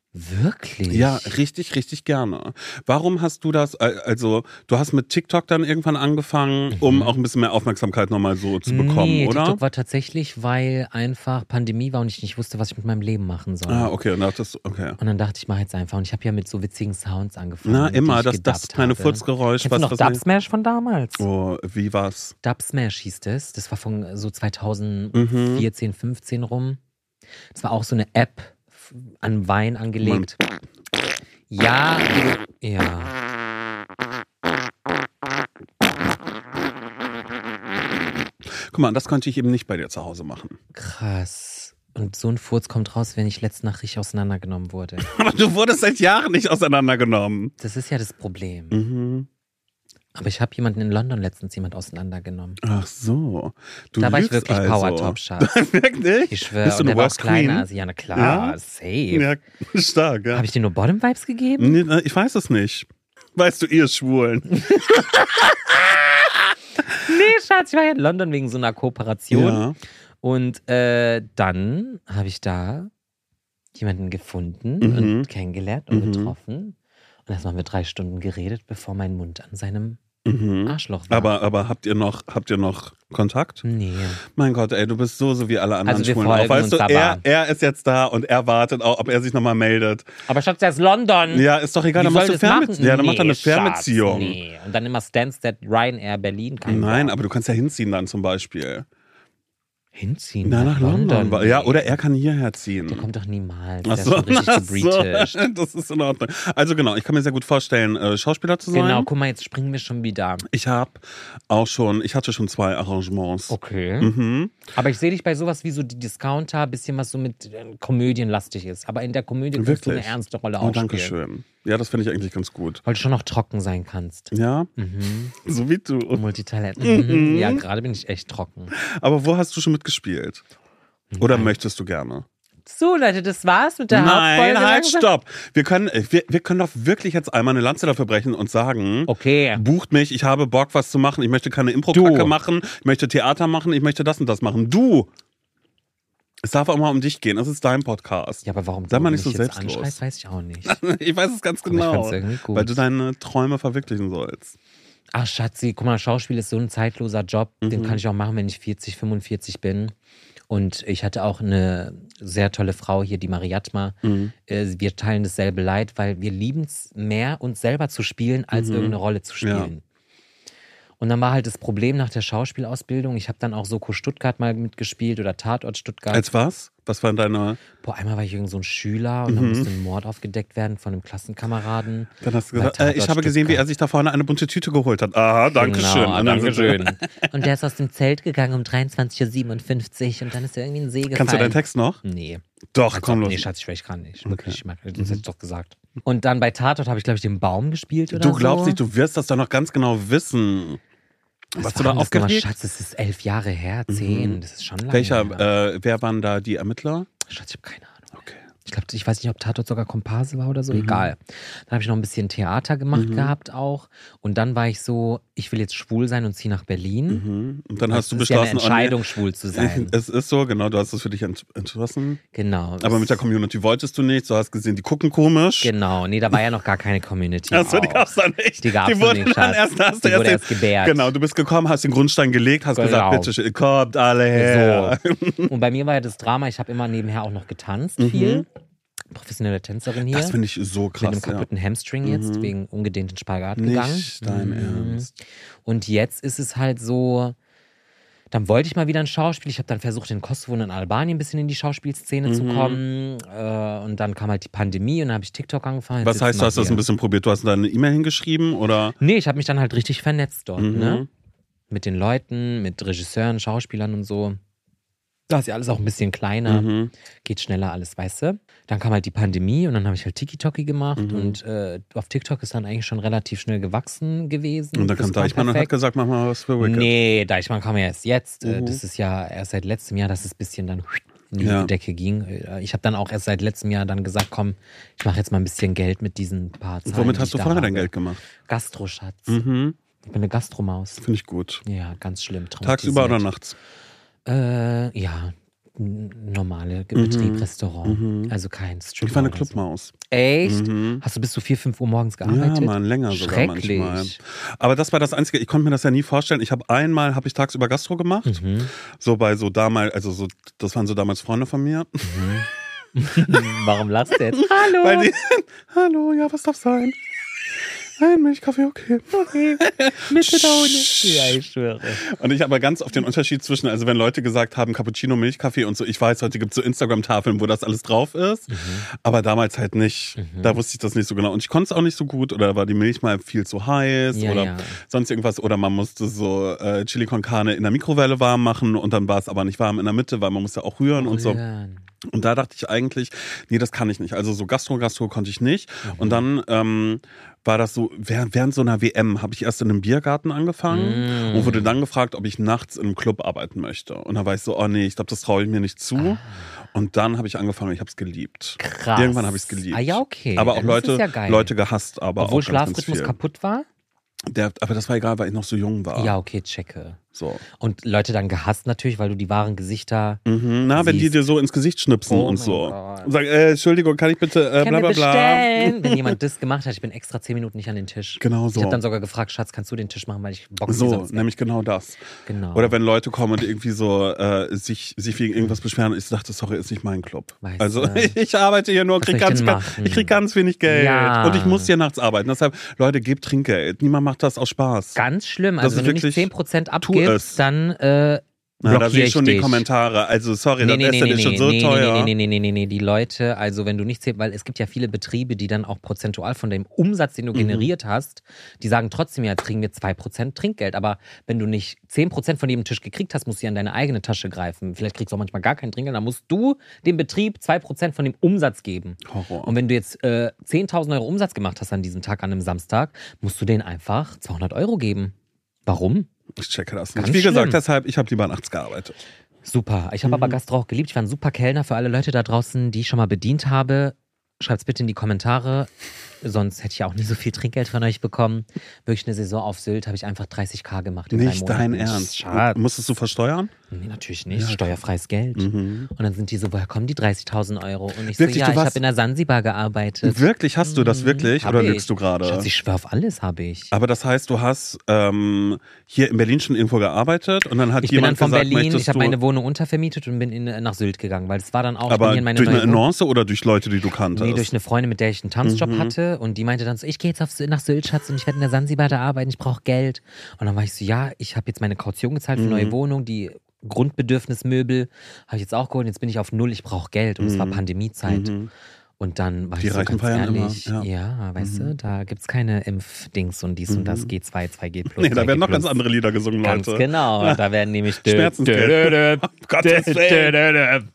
Wirklich? Ja, richtig, richtig gerne. Warum hast du das, also du hast mit TikTok dann irgendwann angefangen, um Mhm. auch ein bisschen mehr Aufmerksamkeit nochmal so zu bekommen, nee, oder? TikTok war tatsächlich, weil einfach Pandemie war und ich nicht wusste, was ich mit meinem Leben machen soll. Ah, okay, und dachtest du, okay. Und dann dachte ich, mach jetzt einfach. Und ich habe ja mit so witzigen Sounds angefangen. Na, die immer, ich das, das gedubbt kleine habe. Furzgeräusch. Kennst du noch was Dub Smash von damals? Oh, wie war's? Dub Smash hieß das. Das war von so zweitausendvierzehn, fünfzehn rum. Das war auch so eine App f- an Wein angelegt. Ja, ja. Guck mal, das konnte ich eben nicht bei dir zu Hause machen. Krass. Und so ein Furz kommt raus, wenn ich letzte Nacht richtig auseinandergenommen wurde. Aber du wurdest seit Jahren nicht auseinandergenommen. Das ist ja das Problem. Mhm. Aber ich habe jemanden in London letztens jemand auseinandergenommen. Ach so. Du Da war ich lügst wirklich also. Power-Top-Schatz. Wirklich? Ich schwöre, Bist du und eine der war auch Worst kleiner Queen? als ja, na klar, Ja? safe. Ja, stark, ja. Habe ich dir nur Bottom-Vibes gegeben? Nee, ich weiß es nicht. Weißt du, ihr Schwulen. Nee, Schatz, ich war ja in London wegen so einer Kooperation. Ja. Und äh, dann habe ich da jemanden gefunden Mhm. und kennengelernt und Mhm. getroffen. Und erst haben wir drei Stunden geredet, bevor mein Mund an seinem Mhm. Arschloch war. Aber, aber habt ihr noch, habt ihr noch Kontakt? Nee. Mein Gott, ey, du bist so, so wie alle anderen Also wir Schwulen auch. folgen Weißt du, uns er, aber. er ist jetzt da und er wartet auch, ob er sich nochmal meldet. Aber Schatz, der ist London. Ja, ist doch egal, dann Wie machst soll du das Fernbeziehung. machen? Ja, dann macht er eine Nee, Schatz, Fernbeziehung. Nee. Und dann immer Stansted, Ryanair, Berlin. Kein Nein, Bock. aber du kannst ja hinziehen dann zum Beispiel. Hinziehen Na, nach London. Nee. Ja, oder er kann hierher ziehen. Der kommt doch niemals. Ach Der so, ist schon richtig ach so. gebretished. Das ist in Ordnung. Also genau, ich kann mir sehr gut vorstellen, äh, Schauspieler zu sein. Genau, guck mal, jetzt springen wir schon wieder. Ich habe auch schon, ich hatte schon zwei Arrangements. Okay. Mhm. Aber ich sehe dich bei sowas wie so die Discounter, bisschen was so mit äh, Komödienlastig ist. Aber in der Komödie kannst Wirklich? du eine ernste Rolle Oh, aufspielen. danke schön. Ja, das finde ich eigentlich ganz gut. Weil du schon noch trocken sein kannst. Ja, Mhm. so wie du. Multitalent. Mhm. Ja, gerade bin ich echt trocken. Aber wo hast du schon mitgespielt? Oder Nein. möchtest du gerne? So, Leute, das war's mit der Nein, Hauptfolge. halt, langsam. stopp. Wir können, wir, wir können doch wirklich jetzt einmal eine Lanze dafür brechen und sagen, Okay. bucht mich, ich habe Bock, was zu machen. Ich möchte keine Impro-Kacke Du. machen, ich möchte Theater machen, ich möchte das und das machen. Du! Es darf auch mal um dich gehen, das ist dein Podcast. Ja, aber warum Sei du mal nicht mich so jetzt selbstlos. anschreist, weiß ich auch nicht. Ich weiß es ganz Aber ich genau. fand's irgendwie gut. Weil du deine Träume verwirklichen sollst. Ach, Schatzi, guck mal, Schauspiel ist so ein zeitloser Job. Mhm. Den kann ich auch machen, wenn ich vierzig, fünfundvierzig bin. Und ich hatte auch eine sehr tolle Frau hier, die Mariatma. Mhm. Äh, Wir teilen dasselbe Leid, weil wir lieben es mehr, uns selber zu spielen, als Mhm. irgendeine Rolle zu spielen. Und dann war halt das Problem nach der Schauspielausbildung, ich habe dann auch Soko Stuttgart mal mitgespielt oder Tatort Stuttgart. Als was? Was war deine. Boah, einmal war ich irgend so ein Schüler und dann Mhm. musste ein Mord aufgedeckt werden von einem Klassenkameraden. Dann hast du Bei gesagt, äh, ich Tatort habe gesehen, wie Stuttgart. er sich da vorne eine bunte Tüte geholt hat. Aha, danke schön. Genau, Und dann danke sind wir- schön. Und der ist aus dem Zelt gegangen um dreiundzwanzig Uhr siebenundfünfzig und dann ist er irgendwie in den See gefallen. Kannst du deinen Text noch? Nee. Doch, Als komm ob, los. nee, Schatz, ich weiß, ich kann nicht. Okay. Wirklich, ich mag, das hätte ich doch gesagt. Und dann bei Tatort habe ich, glaube ich, den Baum gespielt oder Du glaubst so. nicht, du wirst das doch noch ganz genau wissen. Was Warst du war da denn das nochmal, aufgeregt? Schatz, das ist elf Jahre her, zehn, das ist schon lange Welcher, her. äh, wer waren da die Ermittler? Schatz, ich habe keine Ahnung. Okay. Ich glaube, ich weiß nicht, ob Tatort sogar Komparse war oder so, egal. Dann habe ich noch ein bisschen Theater gemacht Mhm. gehabt auch. Und dann war ich so, ich will jetzt schwul sein und ziehe nach Berlin. Mhm. Und dann hast du Das ist ja eine beschlossen, oh nee, Entscheidung, schwul zu sein. es ist so, genau, du hast es für dich ent- entschlossen. Genau. Aber mit der Community wolltest du nicht, du hast gesehen, die gucken komisch. Genau, nee, da war ja noch gar keine Community. Achso, die auch. gab's da nicht. Die gab's noch wurden nicht, dann Schatz. erst, hast du Die wurde erst, erst gebärt. Genau, du bist gekommen, hast den Grundstein gelegt, hast Genau. gesagt, bitte, schön, kommt alle her. So. Und bei mir war ja das Drama, ich habe immer nebenher auch noch getanzt, viel. Professionelle Tänzerin hier. Mhm. Das finde ich so mit krass. einem kaputten Hamstring jetzt, Mhm. wegen ungedehnten Spagat Ja. gegangen. Nicht dein Mhm. Ernst. Und jetzt ist es halt so, dann wollte ich mal wieder ein Schauspiel. Ich habe dann versucht, in Kosovo und in Albanien ein bisschen in die Schauspielszene zu Mhm. kommen. Äh, und dann kam halt die Pandemie und dann habe ich TikTok angefangen. Jetzt Was sitzen heißt, du wir hast das hier. ein bisschen probiert? Du hast da eine E-Mail hingeschrieben oder? Nee, ich habe mich dann halt richtig vernetzt dort, Mhm. ne? Mit den Leuten, mit Regisseuren, Schauspielern und so. Da ist ja alles auch ein bisschen kleiner, Mhm. geht schneller alles, weißt du? Dann kam halt die Pandemie und dann habe ich halt Tiki-Toki gemacht Mhm. und äh, auf TikTok ist dann eigentlich schon relativ schnell gewachsen gewesen. Und dann Das kam Deichmann und hat perfekt. gesagt, mach mal was für Wicked. Nee, Deichmann kam ja erst jetzt. Äh, Mhm. Das ist ja erst seit letztem Jahr, dass es ein bisschen dann in die Ja. Decke ging. Äh, Ich habe dann auch erst seit letztem Jahr dann gesagt, komm, ich mache jetzt mal ein bisschen Geld mit diesen paar Zahlen, Womit die hast ich du da vorher habe. dein Geld gemacht? Gastroschatz. Mhm. Ich bin eine Gastromaus. Finde ich gut. Ja, ganz schlimm. Tagsüber oder traumatisiert. nachts? Äh, ja, N- Normale Betrieb, mhm. Restaurant. Mhm. Also kein Strip. Ich war eine Clubmaus. Echt? Mhm. Hast du bis zu vier, fünf Uhr morgens gearbeitet? Ja, man, länger sogar manchmal. Aber das war das Einzige, ich konnte mir das ja nie vorstellen. Ich habe einmal, habe ich tagsüber Gastro gemacht. Mhm. So bei so damals, also so, das waren so damals Freunde von mir. Mhm. Warum lachst du jetzt? Hallo. Weil die, hallo, ja, was darf sein? Ein Milchkaffee, okay. Okay. Mit Zitrone. Ja, ich schwöre. Und ich habe ganz oft den Unterschied zwischen, also wenn Leute gesagt haben, Cappuccino, Milchkaffee und so, ich weiß, heute gibt es so Instagram-Tafeln, wo das alles drauf ist, mhm. aber damals halt nicht. Mhm. Da wusste ich das nicht so genau. Und ich konnte es auch nicht so gut oder war die Milch mal viel zu heiß ja, oder ja. sonst irgendwas. Oder man musste so äh, Chili con Carne in der Mikrowelle warm machen und dann war es aber nicht warm in der Mitte, weil man musste auch rühren oh, und so. Ja. Und da dachte ich eigentlich, nee, das kann ich nicht. Also so Gastro, Gastro konnte ich nicht. Mhm. Und dann ähm, war das so, während, während so einer W M habe ich erst in einem Biergarten angefangen mm. und wurde dann gefragt, ob ich nachts in einem Club arbeiten möchte. Und da war ich so, oh nee, ich glaube, das traue ich mir nicht zu. Ah. Und dann habe ich angefangen, ich habe es geliebt. Krass. Irgendwann habe ich es geliebt. Ah ja, okay. Aber auch das Leute, ist ja geil. Leute gehasst. Aber Obwohl auch ganz, ganz Schlafrhythmus viel. kaputt war? Der, aber das war egal, weil ich noch so jung war. Ja, okay, checke. So. Und Leute dann gehasst natürlich, weil du die wahren Gesichter mhm. Na, siehst. Wenn die dir so ins Gesicht schnipsen oh und so. Gott. Und sagen, äh, Entschuldigung, kann ich bitte äh, bla bla bla. Wenn jemand das gemacht hat, ich bin extra zehn Minuten nicht an den Tisch. Genau so. Ich habe dann sogar gefragt, Schatz, kannst du den Tisch machen, weil ich Bock So, sonst nämlich genau das. Genau. Oder wenn Leute kommen und irgendwie so äh, sich, sich wegen irgendwas beschweren und ich dachte, sorry, ist nicht mein Club. Weißt also du? ich arbeite hier nur, krieg ich ganz, ganz, ich krieg ganz wenig Geld. Ja. Und ich muss hier nachts arbeiten. Deshalb, Leute, gebt Trinkgeld. Niemand macht das aus Spaß. Ganz schlimm. Das Also wenn du nicht zehn Prozent abgibst, dann äh, Na, da sehe ich schon dich. die Kommentare. Also sorry, nee, das nee, Essen nee, ist schon nee, so nee, teuer. Nee, nee, nee, nee, nee, nee, die Leute, also wenn du nicht zählst, weil es gibt ja viele Betriebe, die dann auch prozentual von dem Umsatz, den du mhm. generiert hast, die sagen trotzdem, ja, kriegen wir zwei Prozent Trinkgeld. Aber wenn du nicht zehn Prozent von jedem Tisch gekriegt hast, musst du ja in deine eigene Tasche greifen. Vielleicht kriegst du auch manchmal gar kein Trinkgeld, dann musst du dem Betrieb zwei Prozent von dem Umsatz geben. Horror. Und wenn du jetzt äh, zehntausend Euro Umsatz gemacht hast an diesem Tag, an einem Samstag, musst du denen einfach zweihundert Euro geben. Warum? Ich checke das Ganz nicht. Wie gesagt, schlimm. deshalb, ich habe lieber nachts gearbeitet. Super. Ich habe Mhm. aber Gastro auch geliebt. Ich war ein super Kellner für alle Leute da draußen, die ich schon mal bedient habe. Schreibt's bitte in die Kommentare. Sonst hätte ich ja auch nie so viel Trinkgeld von euch bekommen. Wirklich eine Saison auf Sylt habe ich einfach dreißig K gemacht in Nicht drei dein Monaten. Ernst. Schatz. Musstest du versteuern? Nee, natürlich nicht. Ja, Steuerfreies Geld. Mhm. Und dann sind die so, woher kommen die dreißigtausend Euro? Und ich Wirklich, so, ja, du ich warst- habe in der Sansibar gearbeitet. Wirklich? Hast du das wirklich? Hab Oder ich. lügst du gerade? Schatz, ich schwör auf alles habe ich. Aber das heißt, du hast ähm, hier in Berlin schon irgendwo gearbeitet und dann hat Ich bin dann jemand von gesagt, Berlin, möchtest ich habe du... meine Wohnung untervermietet und bin in, nach Sylt gegangen, weil es war dann auch, ich bin aber hier in meine durch neue eine Wohnung. Annonce oder durch Leute, die du kanntest? Nee, durch eine Freundin, mit der ich einen Tanzjob Mhm. hatte und die meinte dann so, ich gehe jetzt auf, nach Sylt, Schatz, und ich werde in der Sansibar da arbeiten, ich brauche Geld. Und dann war ich so, ja, ich habe jetzt meine Kaution gezahlt für Mhm. neue Wohnung, die Grundbedürfnismöbel habe ich jetzt auch geholt, jetzt bin ich auf Null, ich brauche Geld und es war Mhm. Pandemiezeit. Mhm. Und dann war Die ich so Reichen ganz feiern ehrlich, immer, ja, weißt Mhm. du, da gibt's keine Impfdings und dies und das, G zwei, zwei G plus. Nee, da drei G werden noch plus. ganz andere Lieder gesungen, Ganz Leute. genau, da werden nämlich Schmerzensgeld. Um Gottes Willen.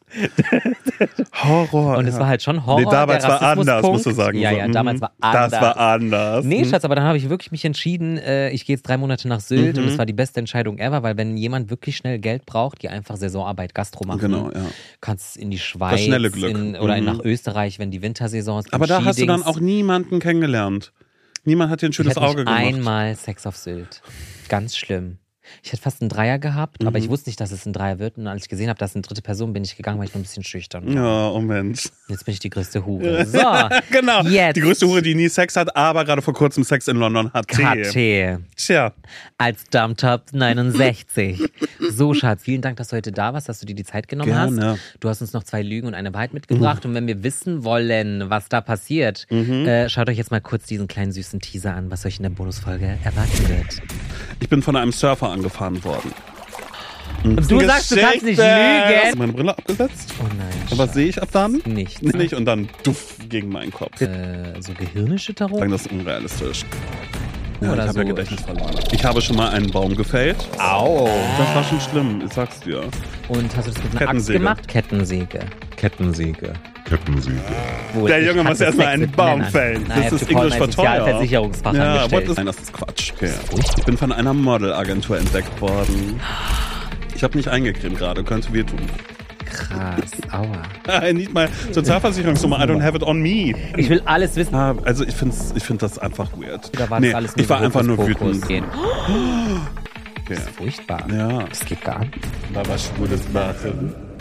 Horror. Und es ja. war halt schon Horror. Nee, damals der war anders, Rassismuspunkt. musst du sagen. Ja, so. ja, Mhm. damals war anders. Das war anders. Nee, Mhm. Schatz, aber dann habe ich wirklich mich entschieden, äh, ich gehe jetzt drei Monate nach Sylt Mhm. und das war die beste Entscheidung ever, weil wenn jemand wirklich schnell Geld braucht, die einfach Saisonarbeit Gastro machen. Genau, ja. Kannst in die Schweiz schnelle Glück. In, oder Mhm. nach Österreich, wenn die Wintersaison ist. Aber im da hast du dann Skidings. auch niemanden kennengelernt. Niemand hat dir ein ich schönes hätte Auge nicht gemacht. einmal Sex auf Sylt. Ganz schlimm. Ich hätte fast einen Dreier gehabt, Mhm. aber ich wusste nicht, dass es ein Dreier wird. Und als ich gesehen habe, dass es eine dritte Person, bin ich gegangen, weil ich nur ein bisschen schüchtern war. Ja, oh Mensch. Jetzt bin ich die größte Hure. So, Genau. jetzt. Die größte Hure, die nie Sex hat, aber gerade vor kurzem Sex in London hatte. K T. Tja. Als Dumptop neunundsechzig. So, Schatz, vielen Dank, dass du heute da warst, dass du dir die Zeit genommen Gerne. hast. Du hast uns noch zwei Lügen und eine Wahrheit mitgebracht. Und wenn wir wissen wollen, was da passiert, äh, schaut euch jetzt mal kurz diesen kleinen süßen Teaser an, was euch in der Bonusfolge erwarten wird. Ich bin von einem Surfer angefahren worden. Und du sagst, du kannst nicht Geschichte. Hast du lügen. meine Brille abgesetzt? Oh nein. Und was sehe ich ab dann? Nichts. Nicht und dann duff gegen meinen Kopf. Äh, so Gehirnerschütterung? Sagen, das ist unrealistisch. Ja, Oder ich habe ja so. Gedächtnis verloren. Ich habe schon mal einen Baum gefällt. Au. Das war schon schlimm, ich sag's dir. Und hast du das mit einer Axt Kettensäge. gemacht? Kettensäge. Kettensäge. Kettensäge. Wohl, Der ich Junge hatte muss erstmal Sex einen mit Baum Männern. fällen. Nein, Das ist to call Englisch my for teuer. Ja, Sozialversicherungsfachangestellt. what is, nein, das ist Quatsch. Okay. Ich bin von einer Modelagentur entdeckt worden. Ich habe nicht eingecremt gerade, könnte wehtun. Krass, aua. I need my Sozialversicherungsnummer, I don't have it on me. Ich will alles wissen. Ah, Also ich finde ich find das einfach weird. Da war nee, das alles ich war so einfach nur Hokuspokus. wütend. Gehen. Okay. Furchtbar. Ja. Das geht gar nicht. Da war schwules machen.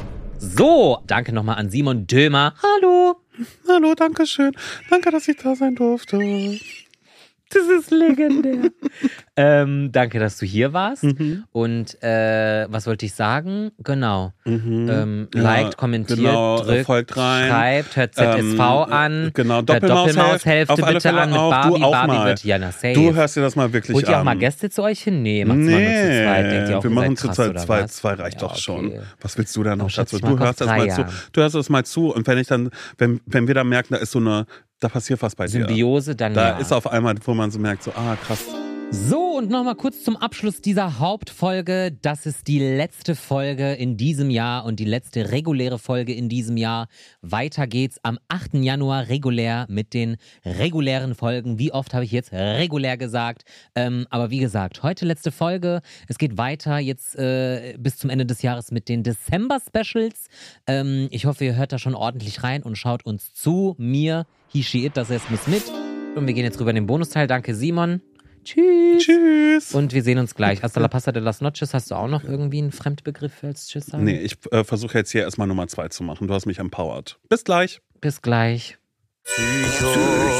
So, danke nochmal an Simon Dömer. Hallo. Hallo, danke schön. Danke, dass ich da sein durfte. Das ist legendär. ähm, danke, dass du hier warst. Mhm. Und äh, was wollte ich sagen? Genau. Mhm. Ähm, Ja, liked, kommentiert, genau, drückt, folgt rein. schreibt, hört Z S V Ähm, an. genau, hört Doppelmaushälfte Doppelmaushälfte auf alle bitte Fälle an mit auch. Barbie. Du auch Barbie mal. wird, ja, na, safe. Du hörst dir das mal wirklich Holt ihr auch an. mal Gäste zu euch hin? Nee, macht's mal nur zu zweit. Denkt ihr auch, wir ihr machen seid zu krass, zweit oder zwei, was? zwei reicht Ja, doch okay. schon. Was willst du da noch Oh, Schatz, dazu? ich mag Du hörst auch das mal drei zu. Jahre. Du hörst das mal zu und wenn ich dann, wenn, wenn wir dann merken, da ist so eine, da passiert was bei dir. Symbiose, dann Da ja. ist auf einmal, wo man so merkt, so, ah, krass. So, und nochmal kurz zum Abschluss dieser Hauptfolge. Das ist die letzte Folge in diesem Jahr und die letzte reguläre Folge in diesem Jahr. Weiter geht's am achten Januar regulär mit den regulären Folgen. Wie oft habe ich jetzt regulär gesagt? Ähm, aber wie gesagt, heute letzte Folge. Es geht weiter jetzt äh, bis zum Ende des Jahres mit den Dezember-Specials. Ähm, ich hoffe, ihr hört da schon ordentlich rein und schaut uns zu. Mir, He, She, It, das heißt, muss mit. Und wir gehen jetzt rüber in den Bonusteil. Danke, Simon. Tschüss. Tschüss. Und wir sehen uns gleich. Hasta la pasta de las noches. Hast du auch noch irgendwie einen Fremdbegriff als Tschüss sagen? Nee, ich äh, versuche jetzt hier erstmal Nummer zwei zu machen. Du hast mich empowered. Bis gleich. Bis gleich. Hast du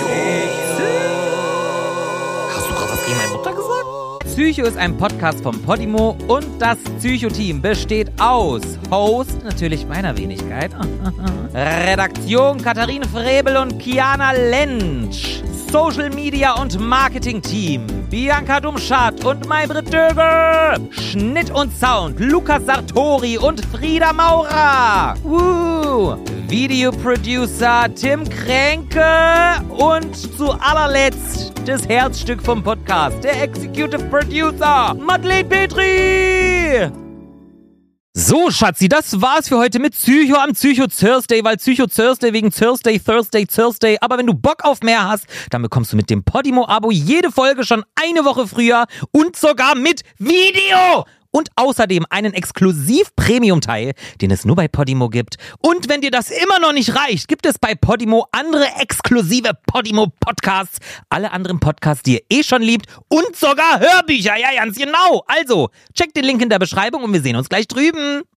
gerade was gegen meine Mutter gesagt? Psycho ist ein Podcast von Podimo und das Psycho-Team besteht aus Host, natürlich meiner Wenigkeit, Redaktion Katharine Frebel und Kiana Lentsch, Social Media und Marketing Team Bianca Dumschat und Maybrit Döge, Schnitt und Sound Lukas Sartori und Frieda Maurer, Woo! Videoproducer Tim Kränke und zu allerletzt das Herzstück vom Podcast, der Executive Producer Madeleine Petri. So, Schatzi, das war's für heute mit Psycho am Psycho Thursday, weil Psycho Thursday wegen Thursday, Thursday, Thursday. Aber wenn du Bock auf mehr hast, dann bekommst du mit dem Podimo-Abo jede Folge schon eine Woche früher und sogar mit Video. Und außerdem einen Exklusiv-Premium-Teil, den es nur bei Podimo gibt. Und wenn dir das immer noch nicht reicht, gibt es bei Podimo andere exklusive Podimo-Podcasts. Alle anderen Podcasts, die ihr eh schon liebt. Und sogar Hörbücher. Ja, ganz genau. Also, check den Link in der Beschreibung und wir sehen uns gleich drüben.